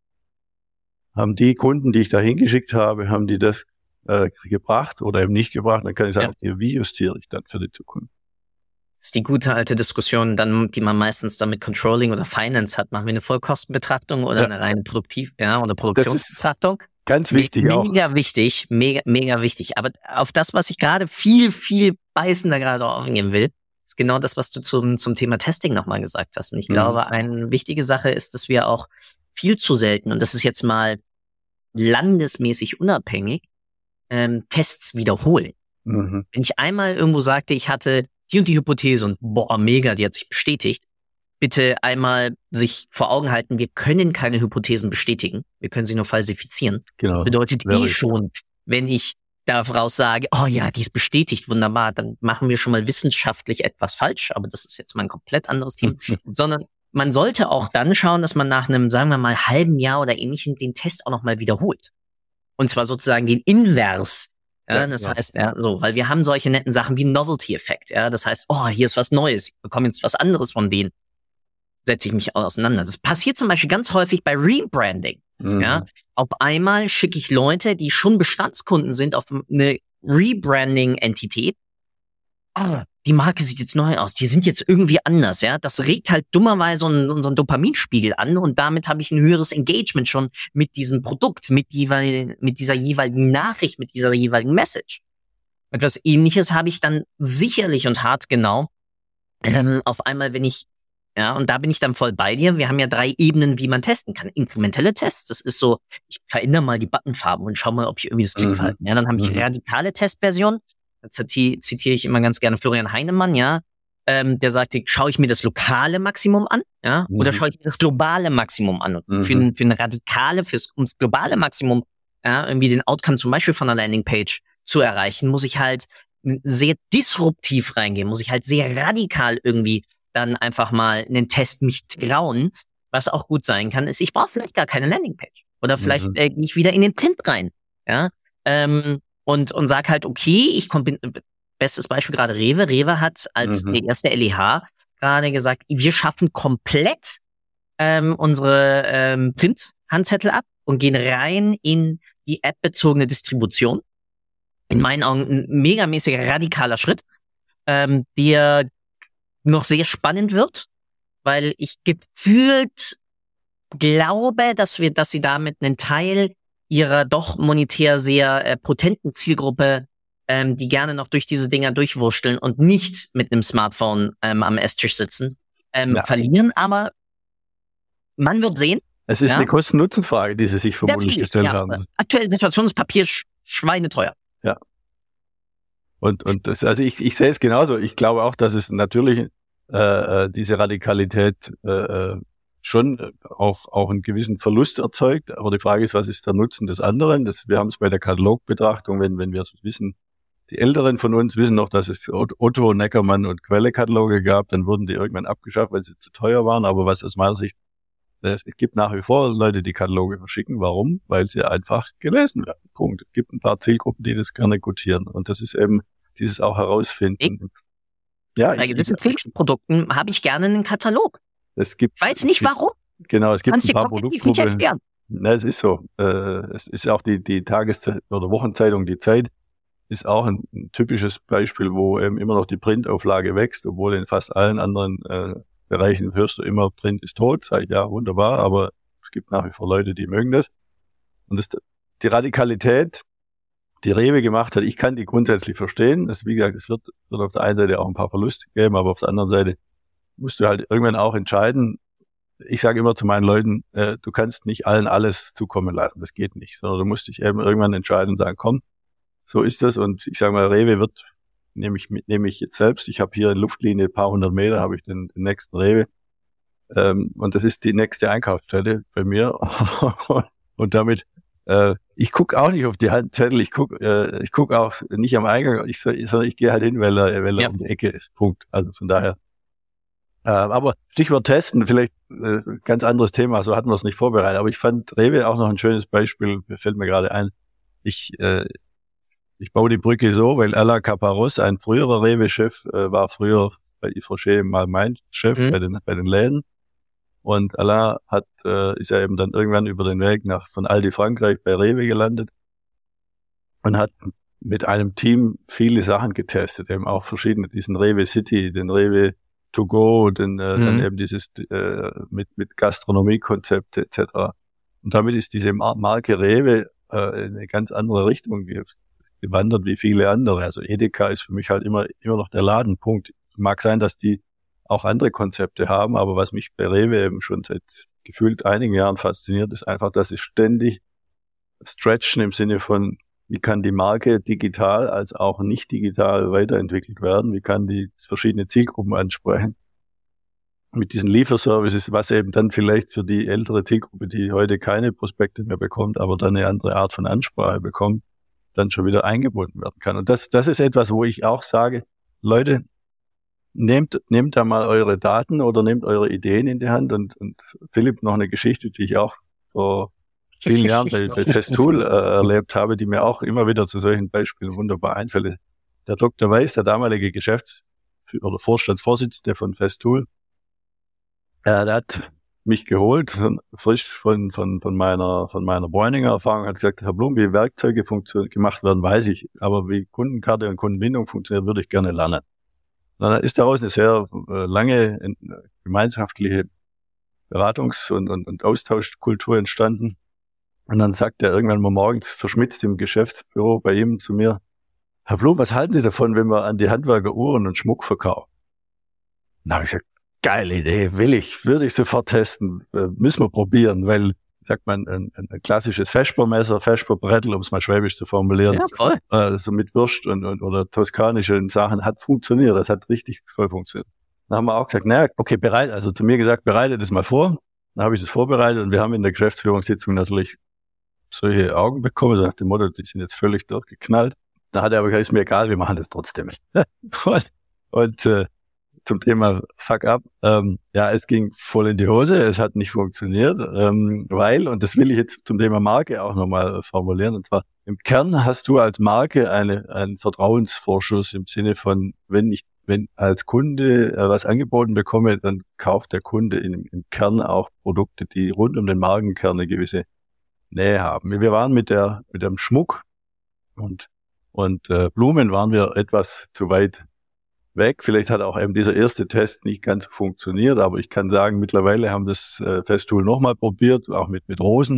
haben die Kunden, die ich da hingeschickt habe, haben die das äh, gebracht oder eben nicht gebracht. Dann kann ich sagen, ja. Wie justiere ich dann für die Zukunft? Das ist die gute alte Diskussion, dann, die man meistens dann mit Controlling oder Finance hat. Machen wir eine Vollkostenbetrachtung oder ja. eine reine Produktiv, ja, oder Produktionsbetrachtung? Ganz wichtig mega, auch. Mega wichtig, mega, mega wichtig. Aber auf das, was ich gerade viel, viel beißender gerade auch eingehen will, ist genau das, was du zum, zum Thema Testing nochmal gesagt hast. Und ich mhm. glaube, eine wichtige Sache ist, dass wir auch viel zu selten, und das ist jetzt mal landesmäßig unabhängig, ähm, Tests wiederholen. Mhm. Wenn ich einmal irgendwo sagte, ich hatte die und die Hypothese und boah, mega, die hat sich bestätigt, bitte einmal sich vor Augen halten, wir können keine Hypothesen bestätigen, wir können sie nur falsifizieren. Genau. Das bedeutet Very eh schon, wenn ich daraus sage, oh ja, die ist bestätigt, wunderbar, dann machen wir schon mal wissenschaftlich etwas falsch, aber das ist jetzt mal ein komplett anderes Thema, sondern man sollte auch dann schauen, dass man nach einem, sagen wir mal, halben Jahr oder ähnlichem den Test auch nochmal wiederholt. Und zwar sozusagen den Invers. Ja, das ja. heißt, ja, so, weil wir haben solche netten Sachen wie Novelty-Effekt. Ja, das heißt, oh, hier ist was Neues, ich bekomme jetzt was anderes von denen. Setze ich mich auseinander. Das passiert zum Beispiel ganz häufig bei Rebranding. Mhm. Ja, auf einmal schicke ich Leute, die schon Bestandskunden sind, auf eine Rebranding-Entität. Ah, die Marke sieht jetzt neu aus. Die sind jetzt irgendwie anders. Ja, das regt halt dummerweise unseren Dopaminspiegel an und damit habe ich ein höheres Engagement schon mit diesem Produkt, mit, jeweil, mit dieser jeweiligen Nachricht, mit dieser jeweiligen Message. Etwas Ähnliches habe ich dann sicherlich und hart genau ähm, auf einmal, wenn ich Ja, und da bin ich dann voll bei dir. Wir haben ja drei Ebenen, wie man testen kann. Inkrementelle Tests, das ist so, ich verändere mal die Buttonfarben und schau mal, ob ich irgendwie das Klickverhalten. Mhm. Ja, dann habe ich mhm. radikale Testversion. Da ziti- zitiere ich immer ganz gerne Florian Heinemann, ja. Ähm, der sagte, schaue ich mir das lokale Maximum an, ja, mhm. oder schaue ich mir das globale Maximum an? Und mhm. für, für eine radikale, fürs ums globale Maximum, ja, irgendwie den Outcome zum Beispiel von einer Landingpage zu erreichen, muss ich halt sehr disruptiv reingehen, muss ich halt sehr radikal irgendwie dann einfach mal einen Test mich trauen. Was auch gut sein kann, ist, ich brauche vielleicht gar keine Landingpage. Oder vielleicht mhm. äh, gehe ich wieder in den Print rein. Ja, ähm, und, und sag halt, okay, ich komme, bestes Beispiel gerade Rewe. Rewe hat als mhm. der erste L E H gerade gesagt, wir schaffen komplett ähm, unsere ähm, Print-Handzettel ab und gehen rein in die App-bezogene Distribution. In meinen Augen ein megamäßiger radikaler Schritt, ähm, der noch sehr spannend wird, weil ich gefühlt glaube, dass wir, dass sie damit einen Teil ihrer doch monetär sehr äh, potenten Zielgruppe, ähm, die gerne noch durch diese Dinger durchwursteln und nicht mit einem Smartphone ähm, am Esstisch sitzen, ähm, ja. verlieren. Aber man wird sehen. Es ist ja? eine Kosten-Nutzen-Frage, die sie sich vermutlich Deswegen, gestellt ja. haben. Aktuelle Situation ist Papier sch- schweineteuer. Ja. Und, und das, also ich, ich sehe es genauso. Ich glaube auch, dass es natürlich äh, diese Radikalität äh, schon auch, auch einen gewissen Verlust erzeugt. Aber die Frage ist, was ist der Nutzen des anderen? Das, wir haben es bei der Katalogbetrachtung, wenn, wenn wir es wissen, die Älteren von uns wissen noch, dass es Otto, Neckermann und Quelle-Kataloge gab, dann wurden die irgendwann abgeschafft, weil sie zu teuer waren. Aber was aus meiner Sicht, es gibt nach wie vor Leute, die Kataloge verschicken. Warum? Weil sie einfach gelesen werden. Punkt. Es gibt ein paar Zielgruppen, die das gerne gutieren. Und das ist eben dieses auch herausfinden. Ich, ja, bei ich, gewissen ich, Pflegeprodukten habe ich gerne einen Katalog. Es gibt, weiß nicht warum. Genau, es gibt Kannst ein paar Produktgruppen. Na, es ist so. Äh, es ist auch die, die Tages- oder Wochenzeitung, die Zeit, ist auch ein, ein typisches Beispiel, wo eben immer noch die Printauflage wächst, obwohl in fast allen anderen äh, Bereichen hörst du immer, Print ist tot. Sag ich, ja, wunderbar, aber es gibt nach wie vor Leute, die mögen das. Und das, die Radikalität, die Rewe gemacht hat, ich kann die grundsätzlich verstehen. Also wie gesagt, es wird, wird auf der einen Seite auch ein paar Verluste geben, aber auf der anderen Seite musst du halt irgendwann auch entscheiden. Ich sage immer zu meinen Leuten, äh, du kannst nicht allen alles zukommen lassen. Das geht nicht. Sondern du musst dich eben irgendwann entscheiden und sagen, komm, so ist das. Und ich sage mal, Rewe wird, nehme ich mit, nehme ich jetzt selbst. Ich habe hier in Luftlinie ein paar hundert Meter, habe ich den, den nächsten Rewe. Ähm, und das ist die nächste Einkaufsstelle bei mir. Und damit, äh, ich gucke auch nicht auf die Handzettel. Ich gucke, äh, ich gucke auch nicht am Eingang. Ich, sondern ich gehe halt hin, weil er, weil er ja. um die Ecke ist. Punkt. Also von daher. Äh, aber Stichwort Testen, vielleicht äh, ganz anderes Thema, so hatten wir es nicht vorbereitet, aber ich fand Rewe auch noch ein schönes Beispiel, fällt mir gerade ein. Ich äh, ich baue die Brücke so, weil Alain Caparrós, ein früherer Rewe-Chef, äh, war früher bei Yves mal mein Chef mhm. bei den bei den Läden. Und Alain hat äh, ist ja eben dann irgendwann über den Weg nach von Aldi Frankreich bei Rewe gelandet und hat mit einem Team viele Sachen getestet, eben auch verschiedene, diesen Rewe City, den Rewe To Go, den, äh, mhm. dann eben dieses äh, mit mit Gastronomiekonzepte et cetera. Und damit ist diese Marke Rewe äh, in eine ganz andere Richtung gewandert wie viele andere. Also Edeka ist für mich halt immer immer noch der Ladenpunkt. Mag sein, dass die auch andere Konzepte haben, aber was mich bei Rewe eben schon seit gefühlt einigen Jahren fasziniert, ist einfach, dass sie ständig stretchen im Sinne von, wie kann die Marke digital als auch nicht digital weiterentwickelt werden? Wie kann die verschiedene Zielgruppen ansprechen? Mit diesen Lieferservices, was eben dann vielleicht für die ältere Zielgruppe, die heute keine Prospekte mehr bekommt, aber dann eine andere Art von Ansprache bekommt, dann schon wieder eingebunden werden kann. Und das, das ist etwas, wo ich auch sage, Leute, nehmt, nehmt da mal eure Daten oder nehmt eure Ideen in die Hand. Und, und Philipp, noch eine Geschichte, die ich auch vor vielen Jahren bei, bei Festool äh, erlebt habe, die mir auch immer wieder zu solchen Beispielen wunderbar einfällt. Der Doktor Weiß, der damalige Geschäfts- oder Vorstandsvorsitzende von Festool, äh, der hat mich geholt, frisch von von von meiner von meiner Bräuninger Erfahrung, hat gesagt, Herr Blum, wie Werkzeuge funktion- gemacht werden, weiß ich, aber wie Kundenkarte und Kundenbindung funktioniert, würde ich gerne lernen. Dann ist daraus eine sehr äh, lange äh, gemeinschaftliche Beratungs- und, und, und Austauschkultur entstanden. Und dann sagt er irgendwann mal morgens verschmitzt im Geschäftsbüro bei ihm zu mir, Herr Blum, was halten Sie davon, wenn wir an die Handwerker Uhren und Schmuck verkaufen? Dann habe ich gesagt, geile Idee, will ich, würde ich sofort testen, äh, müssen wir probieren, weil, sagt man, ein, ein klassisches Vespermesser, Vesperbrettel, um es mal schwäbisch zu formulieren, ja, voll. Äh, so mit Würst und, und oder toskanischen Sachen, hat funktioniert, das hat richtig voll funktioniert. Dann haben wir auch gesagt, naja, okay, bereit, also zu mir gesagt, bereite das mal vor. Dann habe ich das vorbereitet und wir haben in der Geschäftsführungssitzung natürlich solche Augen bekommen, so nach dem Motto, die sind jetzt völlig durchgeknallt. Da hat er aber gesagt, ist mir egal, wir machen das trotzdem. und und äh, zum Thema Fuck up, ähm, ja, es ging voll in die Hose, es hat nicht funktioniert, ähm, weil, und das will ich jetzt zum Thema Marke auch nochmal formulieren, und zwar, im Kern hast du als Marke eine, einen Vertrauensvorschuss im Sinne von, wenn ich, wenn als Kunde äh, was angeboten bekomme, dann kauft der Kunde in, im Kern auch Produkte, die rund um den Markenkern eine gewisse Nähe haben. Wir waren mit der, mit dem Schmuck und, und äh, Blumen waren wir etwas zu weit weg. Vielleicht hat auch eben dieser erste Test nicht ganz funktioniert, aber ich kann sagen, mittlerweile haben das äh, Festool nochmal probiert, auch mit, mit Rosen.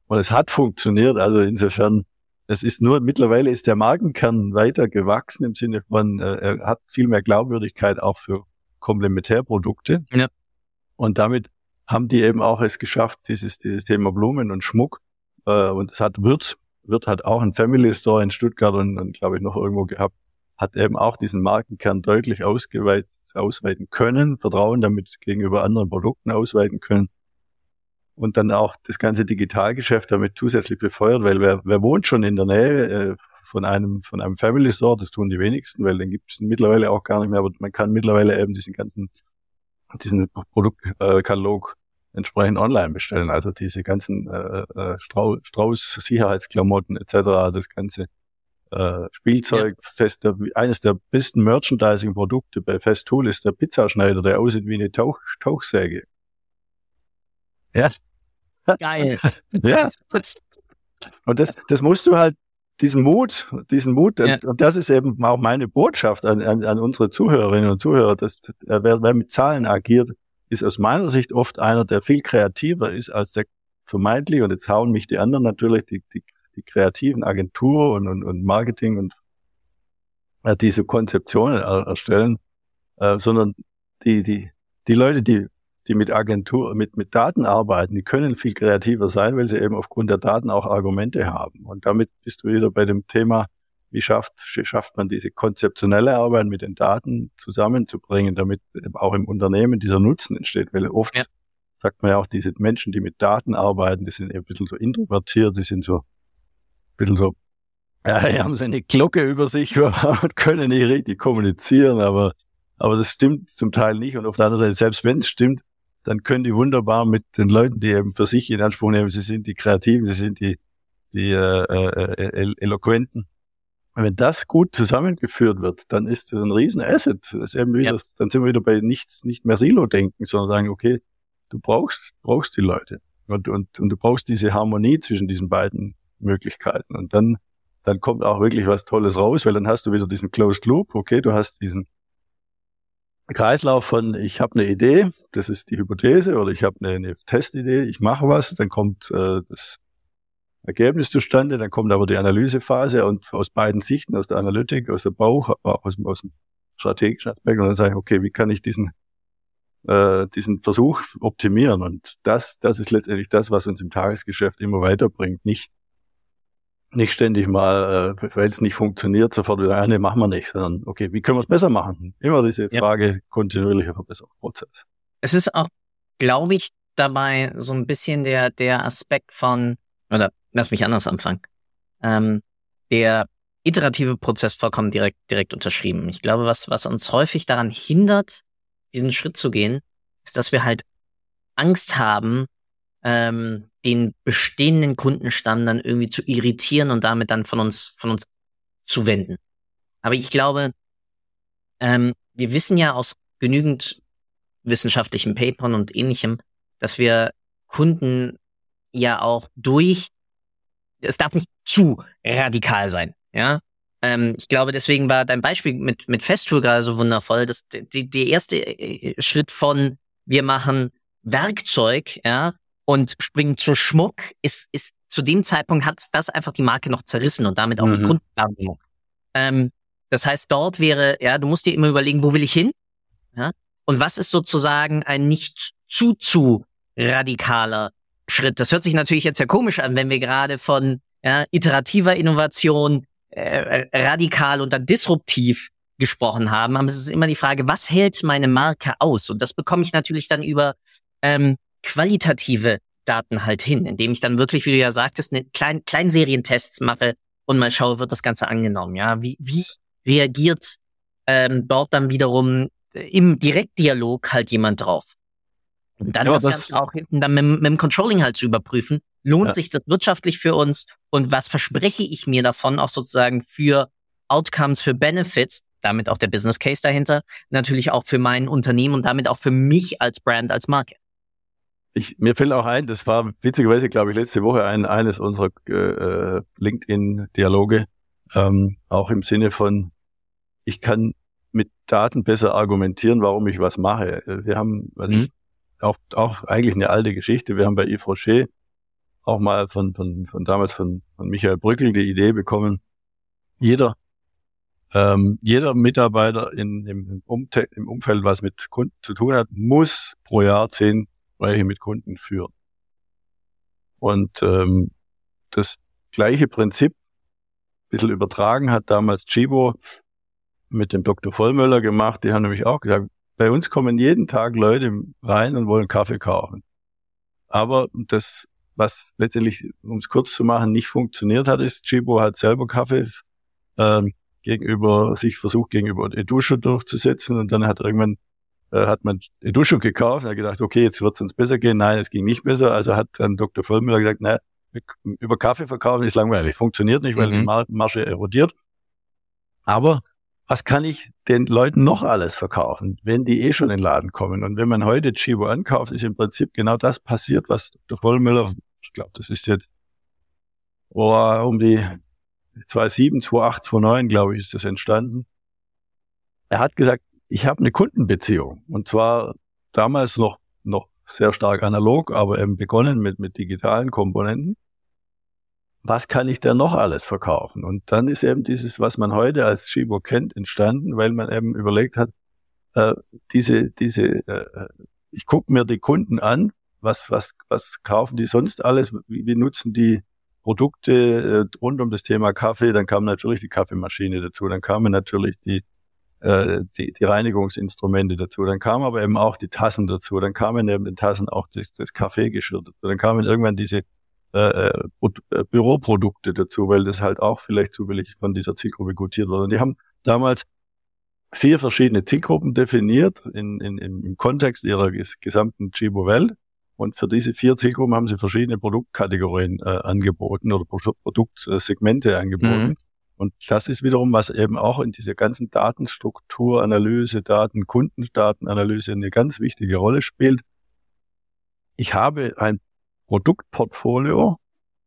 Und es hat funktioniert, also insofern, es ist nur, mittlerweile ist der Markenkern weiter gewachsen im Sinne von, äh, er hat viel mehr Glaubwürdigkeit auch für Komplementärprodukte. Ja. Und damit haben die eben auch es geschafft, dieses, dieses Thema Blumen und Schmuck, äh, und es hat Wirt, Wirt hat auch einen Family Store in Stuttgart und, und glaube ich noch irgendwo gehabt, hat eben auch diesen Markenkern deutlich ausgeweitet, ausweiten können, Vertrauen damit gegenüber anderen Produkten ausweiten können. Und dann auch das ganze Digitalgeschäft damit zusätzlich befeuert, weil wer, wer wohnt schon in der Nähe äh, von einem von einem Family Store, das tun die wenigsten, weil den gibt es mittlerweile auch gar nicht mehr, aber man kann mittlerweile eben diesen ganzen diesen Produktkatalog äh, entsprechend online bestellen, also diese ganzen äh, äh, Strau- Strauß Sicherheitsklamotten et cetera, das ganze äh, Spielzeug, ja. Fest, der, eines der besten Merchandising-Produkte bei Festool ist der Pizzaschneider, der aussieht wie eine Tauch, Tauchsäge. Ja. Geil. Ja. Und das, das musst du halt, diesen Mut, diesen Mut, ja. Und das ist eben auch meine Botschaft an, an, an unsere Zuhörerinnen und Zuhörer, dass wer, wer mit Zahlen agiert, ist aus meiner Sicht oft einer, der viel kreativer ist als der vermeintlich, und jetzt hauen mich die anderen natürlich, die, die, die kreativen Agentur und, und, und Marketing und äh, diese Konzeptionen er, erstellen, äh, sondern die, die, die Leute, die die mit Agentur, mit, mit Daten arbeiten, die können viel kreativer sein, weil sie eben aufgrund der Daten auch Argumente haben. Und damit bist du wieder bei dem Thema, wie schafft, schafft man diese konzeptionelle Arbeit mit den Daten zusammenzubringen, damit auch im Unternehmen dieser Nutzen entsteht. Weil oft ja. sagt man ja auch, diese Menschen, die mit Daten arbeiten, die sind eben ein bisschen so introvertiert, die sind so ein bisschen so, ja, die haben so eine Glocke über sich und können nicht richtig kommunizieren, aber, aber das stimmt zum Teil nicht. Und auf der anderen Seite, selbst wenn es stimmt, dann können die wunderbar mit den Leuten, die eben für sich in Anspruch nehmen, sie sind die Kreativen, sie sind die, die äh, äh, Eloquenten. Und wenn das gut zusammengeführt wird, dann ist das ein riesen Asset. Das ist eben wieder, ja. Dann sind wir wieder bei nichts, nicht mehr Silo-Denken, sondern sagen, okay, du brauchst, brauchst die Leute. Und, und, und du brauchst diese Harmonie zwischen diesen beiden Möglichkeiten. Und dann, dann kommt auch wirklich was Tolles raus, weil dann hast du wieder diesen Closed Loop. Okay, du hast diesen Kreislauf von, ich habe eine Idee, das ist die Hypothese, oder ich habe eine, eine Testidee, ich mache was, dann kommt äh, das Ergebnis zustande, dann kommt aber die Analysephase und aus beiden Sichten, aus der Analytik, aus dem Bauch, aber auch aus, aus dem strategischen Aspekt, und dann sage ich, okay, wie kann ich diesen äh, diesen Versuch optimieren? Und das das ist letztendlich das, was uns im Tagesgeschäft immer weiterbringt, nicht nicht ständig mal, äh, weil es nicht funktioniert, sofort wieder, ja, nee, machen wir nicht, sondern okay, wie können wir es besser machen? Immer diese Frage, ja. Kontinuierlicher Verbesserungsprozess. Es ist auch, glaube ich, dabei so ein bisschen der der Aspekt von, oder lass mich anders anfangen, ähm, der iterative Prozess vollkommen direkt direkt unterschrieben. Ich glaube, was was uns häufig daran hindert, diesen Schritt zu gehen, ist, dass wir halt Angst haben, ähm, den bestehenden Kundenstamm dann irgendwie zu irritieren und damit dann von uns von uns zu wenden. Aber ich glaube, ähm, wir wissen ja aus genügend wissenschaftlichen Papern und Ähnlichem, dass wir Kunden ja auch durch, es darf nicht zu radikal sein, ja. Ähm, ich glaube, deswegen war dein Beispiel mit mit Festool gerade so wundervoll, dass die, der erste Schritt von wir machen Werkzeug, ja, und springen zu Schmuck, ist, ist zu dem Zeitpunkt hat das einfach die Marke noch zerrissen und damit auch mhm. die Kundenwahrnehmung. Ähm, das heißt, dort wäre, ja, du musst dir immer überlegen, wo will ich hin? Ja? Und was ist sozusagen ein nicht zu, zu radikaler Schritt? Das hört sich natürlich jetzt ja komisch an, wenn wir gerade von ja, iterativer Innovation, äh, radikal und dann disruptiv gesprochen haben. Aber es ist immer die Frage, was hält meine Marke aus? Und das bekomme ich natürlich dann über ähm, qualitative Daten halt hin, indem ich dann wirklich, wie du ja sagtest, eine kleinen kleinen Serientests mache und mal schaue, wird das Ganze angenommen, ja? Wie wie reagiert ähm, dort dann wiederum im Direktdialog halt jemand drauf? Und dann ja, das, das Ganze auch hinten dann mit, mit dem Controlling halt zu überprüfen, lohnt ja. sich das wirtschaftlich für uns und was verspreche ich mir davon auch sozusagen für Outcomes, für Benefits, damit auch der Business Case dahinter, natürlich auch für mein Unternehmen und damit auch für mich als Brand, als Marke. Ich, mir fällt auch ein, das war witzigerweise, glaube ich, letzte Woche ein, eines unserer äh, LinkedIn-Dialoge, ähm, auch im Sinne von, ich kann mit Daten besser argumentieren, warum ich was mache. Wir haben, also mhm. ich, auch, auch eigentlich eine alte Geschichte, wir haben bei Yves Rocher auch mal von, von, von damals von, von Michael Brückel die Idee bekommen, jeder, ähm, jeder Mitarbeiter in, im, Umte- im Umfeld, was mit Kunden zu tun hat, muss pro Jahr zehn Gespräche mit Kunden führen. Und ähm, das gleiche Prinzip, ein bisschen übertragen, hat damals Tchibo mit dem Doktor Vollmöller gemacht. Die haben nämlich auch gesagt, bei uns kommen jeden Tag Leute rein und wollen Kaffee kaufen. Aber das, was letztendlich, um es kurz zu machen, nicht funktioniert hat, ist, Tchibo hat selber Kaffee ähm, gegenüber, sich versucht, gegenüber Edusho durchzusetzen. Und dann hat irgendwann, äh, hat man Edusho gekauft und hat gedacht, okay, jetzt wird es uns besser gehen. Nein, es ging nicht besser. Also hat dann Doktor Vollmöller gesagt, nein, über Kaffee verkaufen ist langweilig. Funktioniert nicht, weil mhm. die Mar- Marge erodiert. Aber was kann ich den Leuten noch alles verkaufen, wenn die eh schon in den Laden kommen? Und wenn man heute Tchibo ankauft, ist im Prinzip genau das passiert, was der Vollmöller, ich glaube, das ist jetzt oh, um die zweitausendsieben, zweitausendacht, zweitausendneun, glaube ich, ist das entstanden. Er hat gesagt, ich habe eine Kundenbeziehung. Und zwar damals noch noch sehr stark analog, aber eben begonnen mit mit digitalen Komponenten. Was kann ich da noch alles verkaufen? Und dann ist eben dieses, was man heute als Tchibo kennt, entstanden, weil man eben überlegt hat, äh, diese, diese, äh, ich gucke mir die Kunden an, was, was, was kaufen die sonst alles, wie, wie nutzen die Produkte äh, rund um das Thema Kaffee? Dann kam natürlich die Kaffeemaschine dazu, dann kamen natürlich die, äh, die, die Reinigungsinstrumente dazu, dann kamen aber eben auch die Tassen dazu, dann kamen neben den Tassen auch das, das Kaffeegeschirr dazu, dann kamen irgendwann diese Äh, äh, Büroprodukte dazu, weil das halt auch vielleicht zufällig von dieser Zielgruppe gutiert wurde. Und die haben damals vier verschiedene Zielgruppen definiert in, in, im Kontext ihrer ges- gesamten Tchibo-Welt. Und für diese vier Zielgruppen haben sie verschiedene Produktkategorien äh, angeboten oder Pro- Produktsegmente angeboten. Mhm. Und das ist wiederum, was eben auch in dieser ganzen Datenstrukturanalyse, Daten-Kundendatenanalyse eine ganz wichtige Rolle spielt. Ich habe ein Produktportfolio,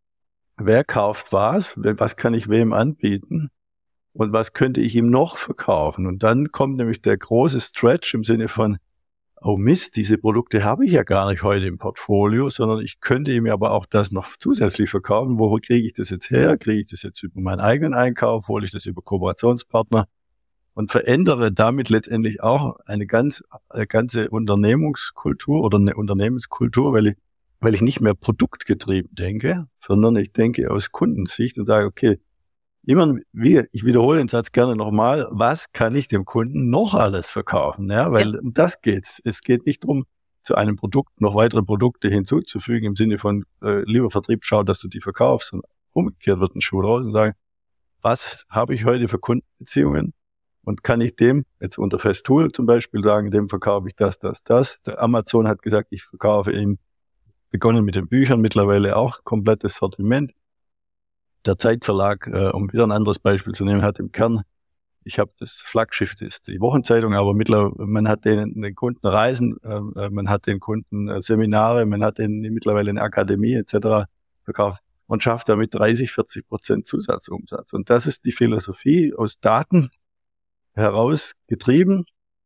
wer kauft was, was kann ich wem anbieten und was könnte ich ihm noch verkaufen. Und dann kommt nämlich der große Stretch im Sinne von, oh Mist, diese Produkte habe ich ja gar nicht heute im Portfolio, sondern ich könnte ihm aber auch das noch zusätzlich verkaufen. Wo kriege ich das jetzt her? Kriege ich das jetzt über meinen eigenen Einkauf? Hole ich das über Kooperationspartner? Und verändere damit letztendlich auch eine ganz, eine ganze Unternehmungskultur oder eine Unternehmenskultur, weil ich weil ich nicht mehr produktgetrieben denke, sondern ich denke aus Kundensicht und sage, okay, immer, wie, ich wiederhole den Satz gerne nochmal, was kann ich dem Kunden noch alles verkaufen? Ja, weil ja. um das geht's. Es geht nicht darum, zu einem Produkt noch weitere Produkte hinzuzufügen, im Sinne von, äh, lieber Vertrieb, schau, dass du die verkaufst. Und umgekehrt wird ein Schuh raus und sagen, was habe ich heute für Kundenbeziehungen? Und kann ich dem, jetzt unter Festool zum Beispiel sagen, dem verkaufe ich das, das, das. Der Amazon hat gesagt, ich verkaufe ihm begonnen mit den Büchern, mittlerweile auch komplettes Sortiment. Der Zeitverlag, äh, um wieder ein anderes Beispiel zu nehmen, hat im Kern, ich habe das Flaggschiff, das ist die Wochenzeitung, aber mittlerweile, man hat den, den Kunden Reisen, äh, man hat den Kunden äh, Seminare, man hat den mittlerweile eine Akademie et cetera verkauft und schafft damit dreißig, vierzig Prozent Zusatzumsatz. Und das ist die Philosophie, aus Daten heraus getrieben,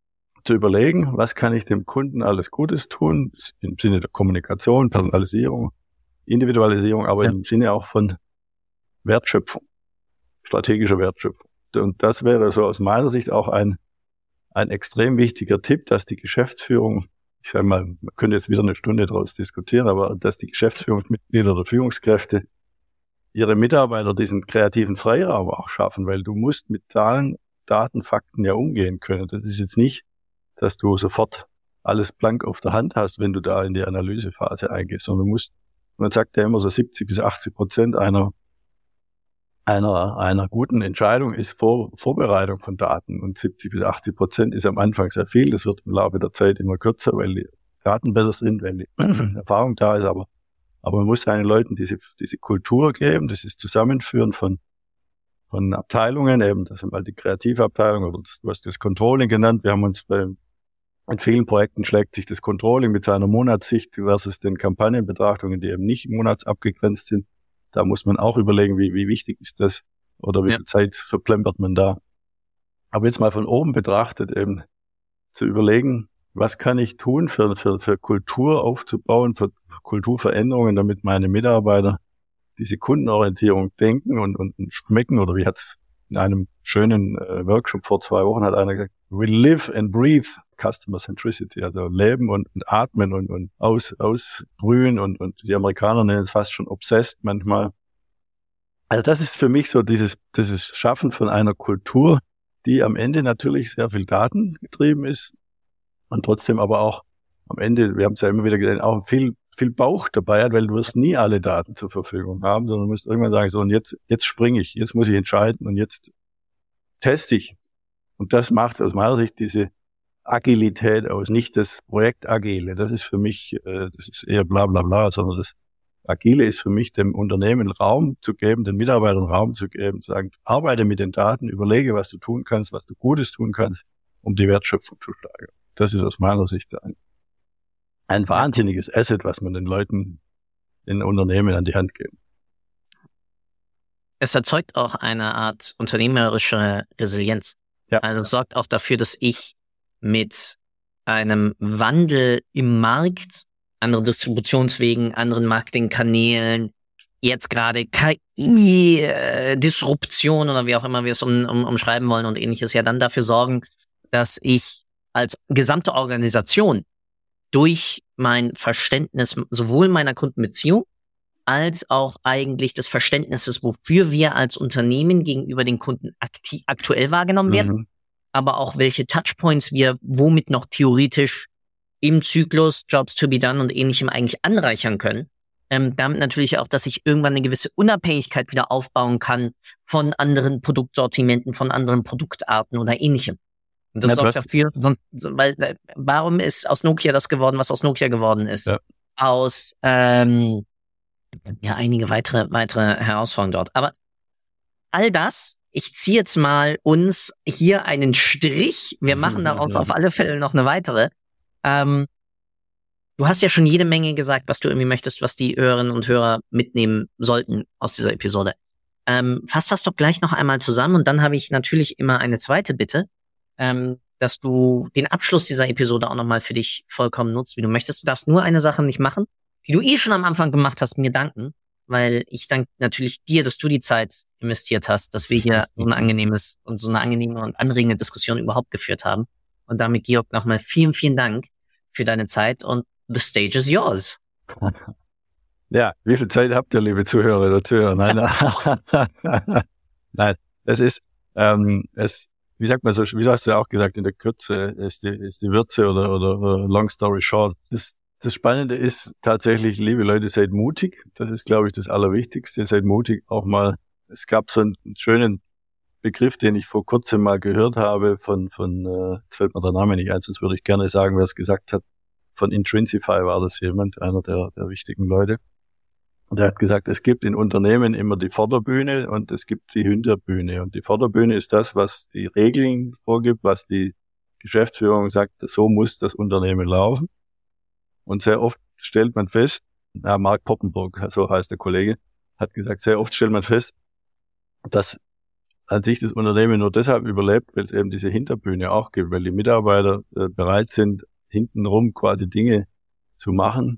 zu überlegen, was kann ich dem Kunden alles Gutes tun, im Sinne der Kommunikation, Personalisierung, Individualisierung, aber ja. im Sinne auch von Wertschöpfung, strategischer Wertschöpfung. Und das wäre so aus meiner Sicht auch ein, ein extrem wichtiger Tipp, dass die Geschäftsführung, ich sage mal, man könnte jetzt wieder eine Stunde daraus diskutieren, aber dass die Geschäftsführungsmitglieder oder Führungskräfte ihre Mitarbeiter diesen kreativen Freiraum auch schaffen, weil du musst mit Zahlen, Daten, Fakten ja umgehen können. Das ist jetzt nicht, dass du sofort alles blank auf der Hand hast, wenn du da in die Analysephase eingehst, sondern du musst, man sagt ja immer so siebzig bis achtzig Prozent einer, einer, einer guten Entscheidung ist Vor, Vorbereitung von Daten und siebzig bis achtzig Prozent ist am Anfang sehr viel, das wird im Laufe der Zeit immer kürzer, weil die Daten besser sind, weil die Erfahrung da ist, aber, aber man muss seinen Leuten diese, diese Kultur geben, das ist Zusammenführen von von Abteilungen, eben, das sind halt die kreative Abteilung oder das, du hast das Controlling genannt. Wir haben uns bei, in vielen Projekten schlägt sich das Controlling mit seiner Monatssicht versus den Kampagnenbetrachtungen, die eben nicht monatsabgegrenzt sind. Da muss man auch überlegen, wie, wie wichtig ist das oder wie ja. viel Zeit verplempert man da. Aber jetzt mal von oben betrachtet eben zu überlegen, was kann ich tun für, für, für Kultur aufzubauen, für Kulturveränderungen, damit meine Mitarbeiter diese Kundenorientierung denken und, und schmecken, oder wie hat's in einem schönen äh, Workshop vor zwei Wochen hat einer gesagt, we live and breathe Customer Centricity, also leben und, und atmen und, und aus, ausbrühen und, und die Amerikaner nennen es fast schon obsessed manchmal. Also das ist für mich so dieses, dieses Schaffen von einer Kultur, die am Ende natürlich sehr viel datengetrieben ist und trotzdem aber auch am Ende, wir haben es ja immer wieder gesehen, auch viel viel Bauch dabei hat, weil du wirst nie alle Daten zur Verfügung haben, sondern du musst irgendwann sagen, so und jetzt jetzt springe ich, jetzt muss ich entscheiden und jetzt teste ich. Und das macht aus meiner Sicht diese Agilität aus, nicht das Projekt Agile. Das ist für mich, äh, das ist eher bla bla bla, sondern das Agile ist für mich, dem Unternehmen Raum zu geben, den Mitarbeitern Raum zu geben, zu sagen, arbeite mit den Daten, überlege, was du tun kannst, was du Gutes tun kannst, um die Wertschöpfung zu steigern. Das ist aus meiner Sicht ein ein wahnsinniges Asset, was man den Leuten in Unternehmen an die Hand gibt. Es erzeugt auch eine Art unternehmerische Resilienz. Ja. Also es sorgt auch dafür, dass ich mit einem Wandel im Markt, anderen Distributionswegen, anderen Marketingkanälen, jetzt gerade K I-Disruption oder wie auch immer wir es um, um, umschreiben wollen und ähnliches, ja dann dafür sorgen, dass ich als gesamte Organisation durch mein Verständnis sowohl meiner Kundenbeziehung als auch eigentlich des Verständnisses, wofür wir als Unternehmen gegenüber den Kunden aktiv, aktuell wahrgenommen werden, mhm. aber auch welche Touchpoints wir womit noch theoretisch im Zyklus, Jobs to be done und ähnlichem eigentlich anreichern können. Ähm, damit natürlich auch, dass ich irgendwann eine gewisse Unabhängigkeit wieder aufbauen kann von anderen Produktsortimenten, von anderen Produktarten oder ähnlichem. Und das ja, sorgt dafür, weil warum ist aus Nokia das geworden, was aus Nokia geworden ist? Ja. Aus ähm, ja einige weitere weitere Herausforderungen dort. Aber all das, ich ziehe jetzt mal uns hier einen Strich. Wir machen daraus auf alle Fälle noch eine weitere. Ähm, du hast ja schon jede Menge gesagt, was du irgendwie möchtest, was die Hörerinnen und Hörer mitnehmen sollten aus dieser Episode. Ähm, fass das doch gleich noch einmal zusammen und dann habe ich natürlich immer eine zweite Bitte. Ähm, dass du den Abschluss dieser Episode auch nochmal für dich vollkommen nutzt, wie du möchtest. Du darfst nur eine Sache nicht machen, die du eh schon am Anfang gemacht hast, mir danken, weil ich danke natürlich dir, dass du die Zeit investiert hast, dass wir hier so ein angenehmes und so eine angenehme und anregende Diskussion überhaupt geführt haben. Und damit, Georg, nochmal vielen, vielen Dank für deine Zeit und the stage is yours. Ja, wie viel Zeit habt ihr, liebe Zuhörer oder Zuhörer? Nein, nein, es ist, ähm, es wie sagt man so, wie du hast ja auch gesagt, in der Kürze ist die, ist die Würze oder, oder long story short. Das, das Spannende ist tatsächlich, liebe Leute, seid mutig. Das ist, glaube ich, das Allerwichtigste. Seid mutig auch mal. Es gab so einen schönen Begriff, den ich vor kurzem mal gehört habe von, von, äh, jetzt fällt mir der Name nicht ein, sonst würde ich gerne sagen, wer es gesagt hat. Von Intrinsify war das jemand, einer der, der wichtigen Leute. Und er hat gesagt, es gibt in Unternehmen immer die Vorderbühne und es gibt die Hinterbühne. Und die Vorderbühne ist das, was die Regeln vorgibt, was die Geschäftsführung sagt, so muss das Unternehmen laufen. Und sehr oft stellt man fest, ja, Mark Poppenburg, so heißt der Kollege, hat gesagt, sehr oft stellt man fest, dass an sich das Unternehmen nur deshalb überlebt, weil es eben diese Hinterbühne auch gibt, weil die Mitarbeiter äh, bereit sind, hintenrum quasi Dinge zu machen,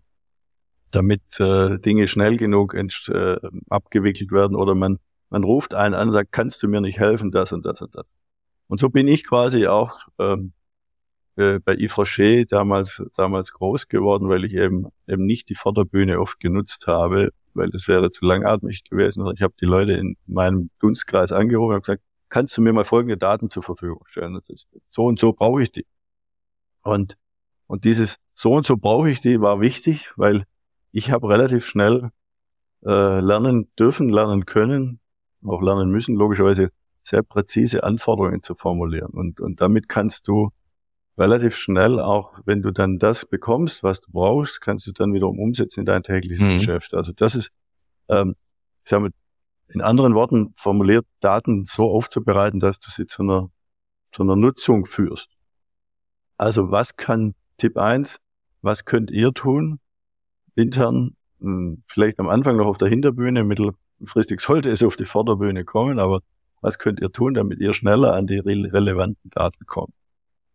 damit äh, Dinge schnell genug ent, äh, abgewickelt werden oder man man ruft einen an und sagt, kannst du mir nicht helfen, das und das und das. Und so bin ich quasi auch ähm, äh, bei Yves Rocher damals damals groß geworden, weil ich eben eben nicht die Vorderbühne oft genutzt habe, weil das wäre zu langatmig gewesen. Ich habe die Leute in meinem Dunstkreis angerufen und gesagt, kannst du mir mal folgende Daten zur Verfügung stellen? Das ist, so und so brauche ich die. Und und dieses so und so brauche ich die war wichtig, weil ich habe relativ schnell äh, lernen dürfen, lernen können, auch lernen müssen, logischerweise sehr präzise Anforderungen zu formulieren. Und, und damit kannst du relativ schnell auch, wenn du dann das bekommst, was du brauchst, kannst du dann wiederum umsetzen in dein tägliches mhm. Geschäft. Also das ist, ähm, ich sage mal, in anderen Worten formuliert, Daten so aufzubereiten, dass du sie zu einer, zu einer Nutzung führst. Also was kann, Tipp eins, was könnt ihr tun? Intern, vielleicht am Anfang noch auf der Hinterbühne, mittelfristig sollte es auf die Vorderbühne kommen, aber was könnt ihr tun, damit ihr schneller an die re- relevanten Daten kommt?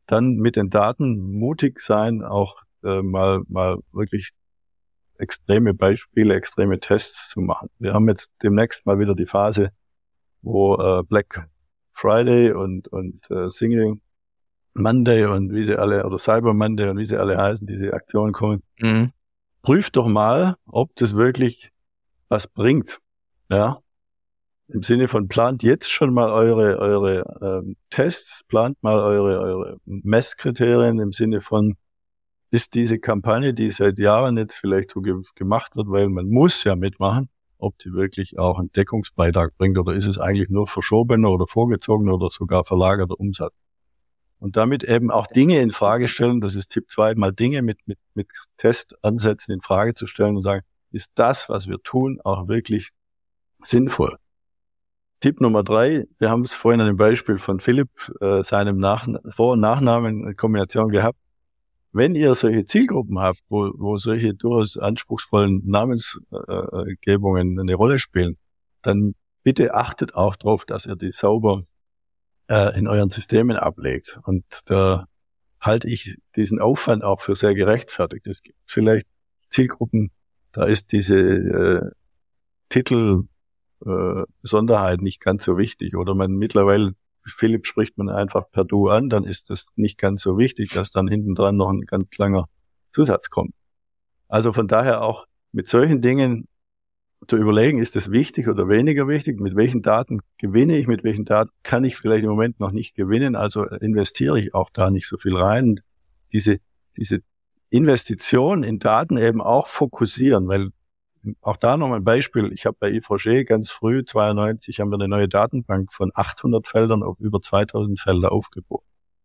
dann mit den Daten mutig sein, auch äh, mal mal wirklich extreme Beispiele, extreme Tests zu machen. Wir haben jetzt demnächst mal wieder die Phase, wo äh, Black Friday und und äh, Single Monday und wie sie alle, oder Cyber Monday und wie sie alle heißen, diese Aktionen kommen. Mhm. Prüft doch mal, ob das wirklich was bringt. Ja, im Sinne von plant jetzt schon mal eure eure ähm, Tests, plant mal eure eure Messkriterien im Sinne von, ist diese Kampagne, die seit Jahren jetzt vielleicht so ge- gemacht wird, weil man muss ja mitmachen, ob die wirklich auch einen Deckungsbeitrag bringt, oder ist es eigentlich nur verschobener oder vorgezogener oder sogar verlagerter Umsatz. Und damit eben auch Dinge in Frage stellen, das ist Tipp zwei, mal Dinge mit mit mit Testansätzen in Frage zu stellen und sagen, ist das, was wir tun, auch wirklich sinnvoll? Tipp Nummer drei, wir haben es vorhin an dem Beispiel von Philipp, äh, seinem Nach- Vor- und Nachnamen in Kombination gehabt. Wenn ihr solche Zielgruppen habt, wo, wo solche durchaus anspruchsvollen Namensgebungen eine Rolle spielen, dann bitte achtet auch darauf, dass ihr die sauber äh, in euren Systemen ablegt. Und da halte ich diesen Aufwand auch für sehr gerechtfertigt. Es gibt vielleicht Zielgruppen, da ist diese äh, Titel äh, Besonderheit nicht ganz so wichtig. Oder man mittlerweile, Philipp spricht man einfach per Du an, dann ist das nicht ganz so wichtig, dass dann hinten dran noch ein ganz langer Zusatz kommt. Also von daher auch mit solchen Dingen zu überlegen, ist das wichtig oder weniger wichtig, mit welchen Daten gewinne ich, mit welchen Daten kann ich vielleicht im Moment noch nicht gewinnen, also investiere ich auch da nicht so viel rein. Diese, diese Investition in Daten eben auch fokussieren, weil auch da nochmal ein Beispiel, ich habe bei Yves Rocher ganz früh, zweiundneunzig, haben wir eine neue Datenbank von achthundert Feldern auf über zweitausend Felder aufgebaut.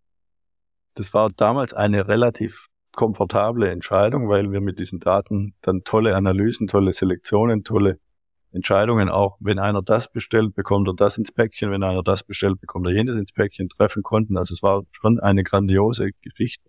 Das war damals eine relativ komfortable Entscheidung, weil wir mit diesen Daten dann tolle Analysen, tolle Selektionen, tolle Entscheidungen auch, wenn einer das bestellt, bekommt er das ins Päckchen, wenn einer das bestellt, bekommt er jenes ins Päckchen, treffen konnten. Also es war schon eine grandiose Geschichte.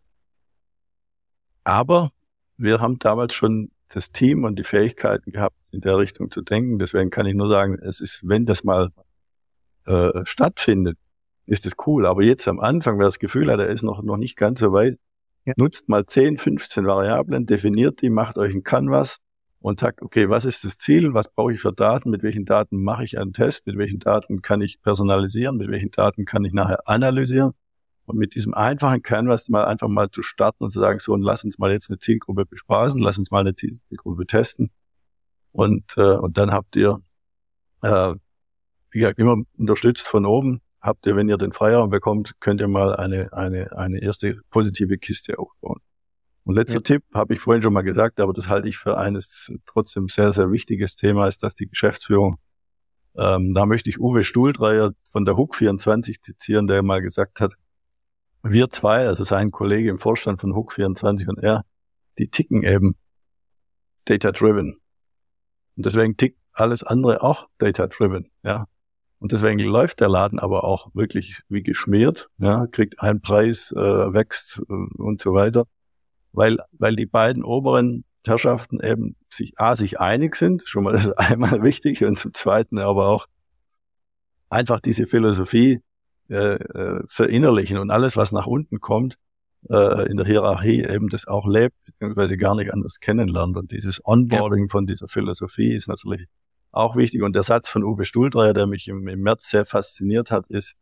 Aber wir haben damals schon das Team und die Fähigkeiten gehabt, in der Richtung zu denken. Deswegen kann ich nur sagen, es ist, wenn das mal äh, stattfindet, ist es cool. Aber jetzt am Anfang, wer das Gefühl hat, er ist noch, noch nicht ganz so weit, ja. Nutzt mal zehn, fünfzehn Variablen, definiert die, macht euch ein Canvas und sagt, okay, was ist das Ziel, was brauche ich für Daten, mit welchen Daten mache ich einen Test, mit welchen Daten kann ich personalisieren, mit welchen Daten kann ich nachher analysieren. Und mit diesem einfachen Canvas mal einfach mal zu starten und zu sagen, so, und lass uns mal jetzt eine Zielgruppe bespaßen, lass uns mal eine Zielgruppe testen. Und, äh, und dann habt ihr, äh, wie gesagt, immer unterstützt von oben, habt ihr, wenn ihr den Freiraum bekommt, könnt ihr mal eine, eine, eine erste positive Kiste aufbauen. Und letzter ja. Tipp, habe ich vorhin schon mal gesagt, aber das halte ich für eines trotzdem sehr, sehr wichtiges Thema, ist, dass die Geschäftsführung, ähm, da möchte ich Uwe Stuhldreier von der Hook vierundzwanzig zitieren, der mal gesagt hat, wir zwei, also sein Kollege im Vorstand von Hook vierundzwanzig und er, die ticken eben data-driven. Und deswegen tickt alles andere auch data-driven, ja. Und deswegen läuft der Laden aber auch wirklich wie geschmiert, ja, kriegt einen Preis, äh, wächst äh, und so weiter, weil weil die beiden oberen Herrschaften eben sich a sich einig sind, schon mal das ist einmal wichtig, und zum Zweiten aber auch einfach diese Philosophie äh, äh, verinnerlichen und alles, was nach unten kommt, äh, in der Hierarchie eben das auch lebt, beziehungsweise gar nicht anders kennenlernt. Und dieses Onboarding ja. von dieser Philosophie ist natürlich auch wichtig. Und der Satz von Uwe Stuhldreier, der mich im, im März sehr fasziniert hat, ist,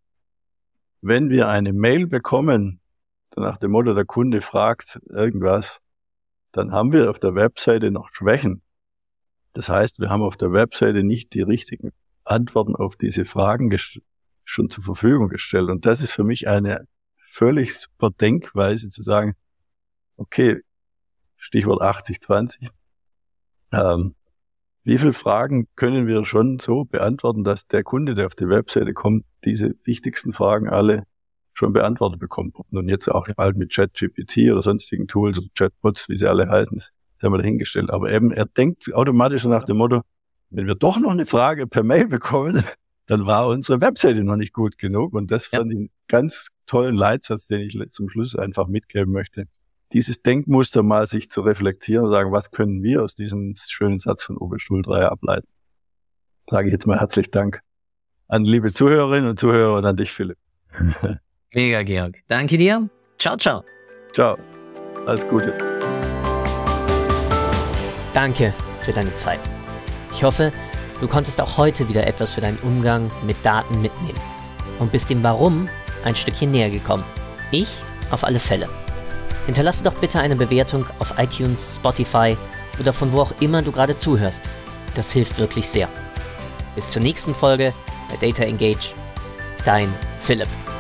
wenn wir eine Mail bekommen, nach dem Motto, der Kunde fragt irgendwas, dann haben wir auf der Webseite noch Schwächen. Das heißt, wir haben auf der Webseite nicht die richtigen Antworten auf diese Fragen gest- schon zur Verfügung gestellt. Und das ist für mich eine völlig super Denkweise zu sagen, okay, Stichwort achtzig zwanzig, ähm, wie viele Fragen können wir schon so beantworten, dass der Kunde, der auf die Webseite kommt, diese wichtigsten Fragen alle schon beantwortet bekommt. Ob nun jetzt auch bald mit ChatGPT oder sonstigen Tools oder Chatbots, wie sie alle heißen, das haben wir dahingestellt. Aber eben, er denkt automatisch nach dem Motto, wenn wir doch noch eine Frage per Mail bekommen, dann war unsere Webseite noch nicht gut genug. Und das fand ich einen ganz tollen Leitsatz, den ich zum Schluss einfach mitgeben möchte. Dieses Denkmuster mal sich zu reflektieren und sagen, was können wir aus diesem schönen Satz von Uwe Stuhldreier ableiten? Sage ich jetzt mal herzlich Dank an liebe Zuhörerinnen und Zuhörer und an dich, Philipp. Mega, Georg. Danke dir. Ciao, ciao. Ciao. Alles Gute. Danke für deine Zeit. Ich hoffe, du konntest auch heute wieder etwas für deinen Umgang mit Daten mitnehmen und bist dem Warum ein Stückchen näher gekommen. Ich auf alle Fälle. Hinterlasse doch bitte eine Bewertung auf iTunes, Spotify oder von wo auch immer du gerade zuhörst. Das hilft wirklich sehr. Bis zur nächsten Folge bei Data Engage. Dein Philipp.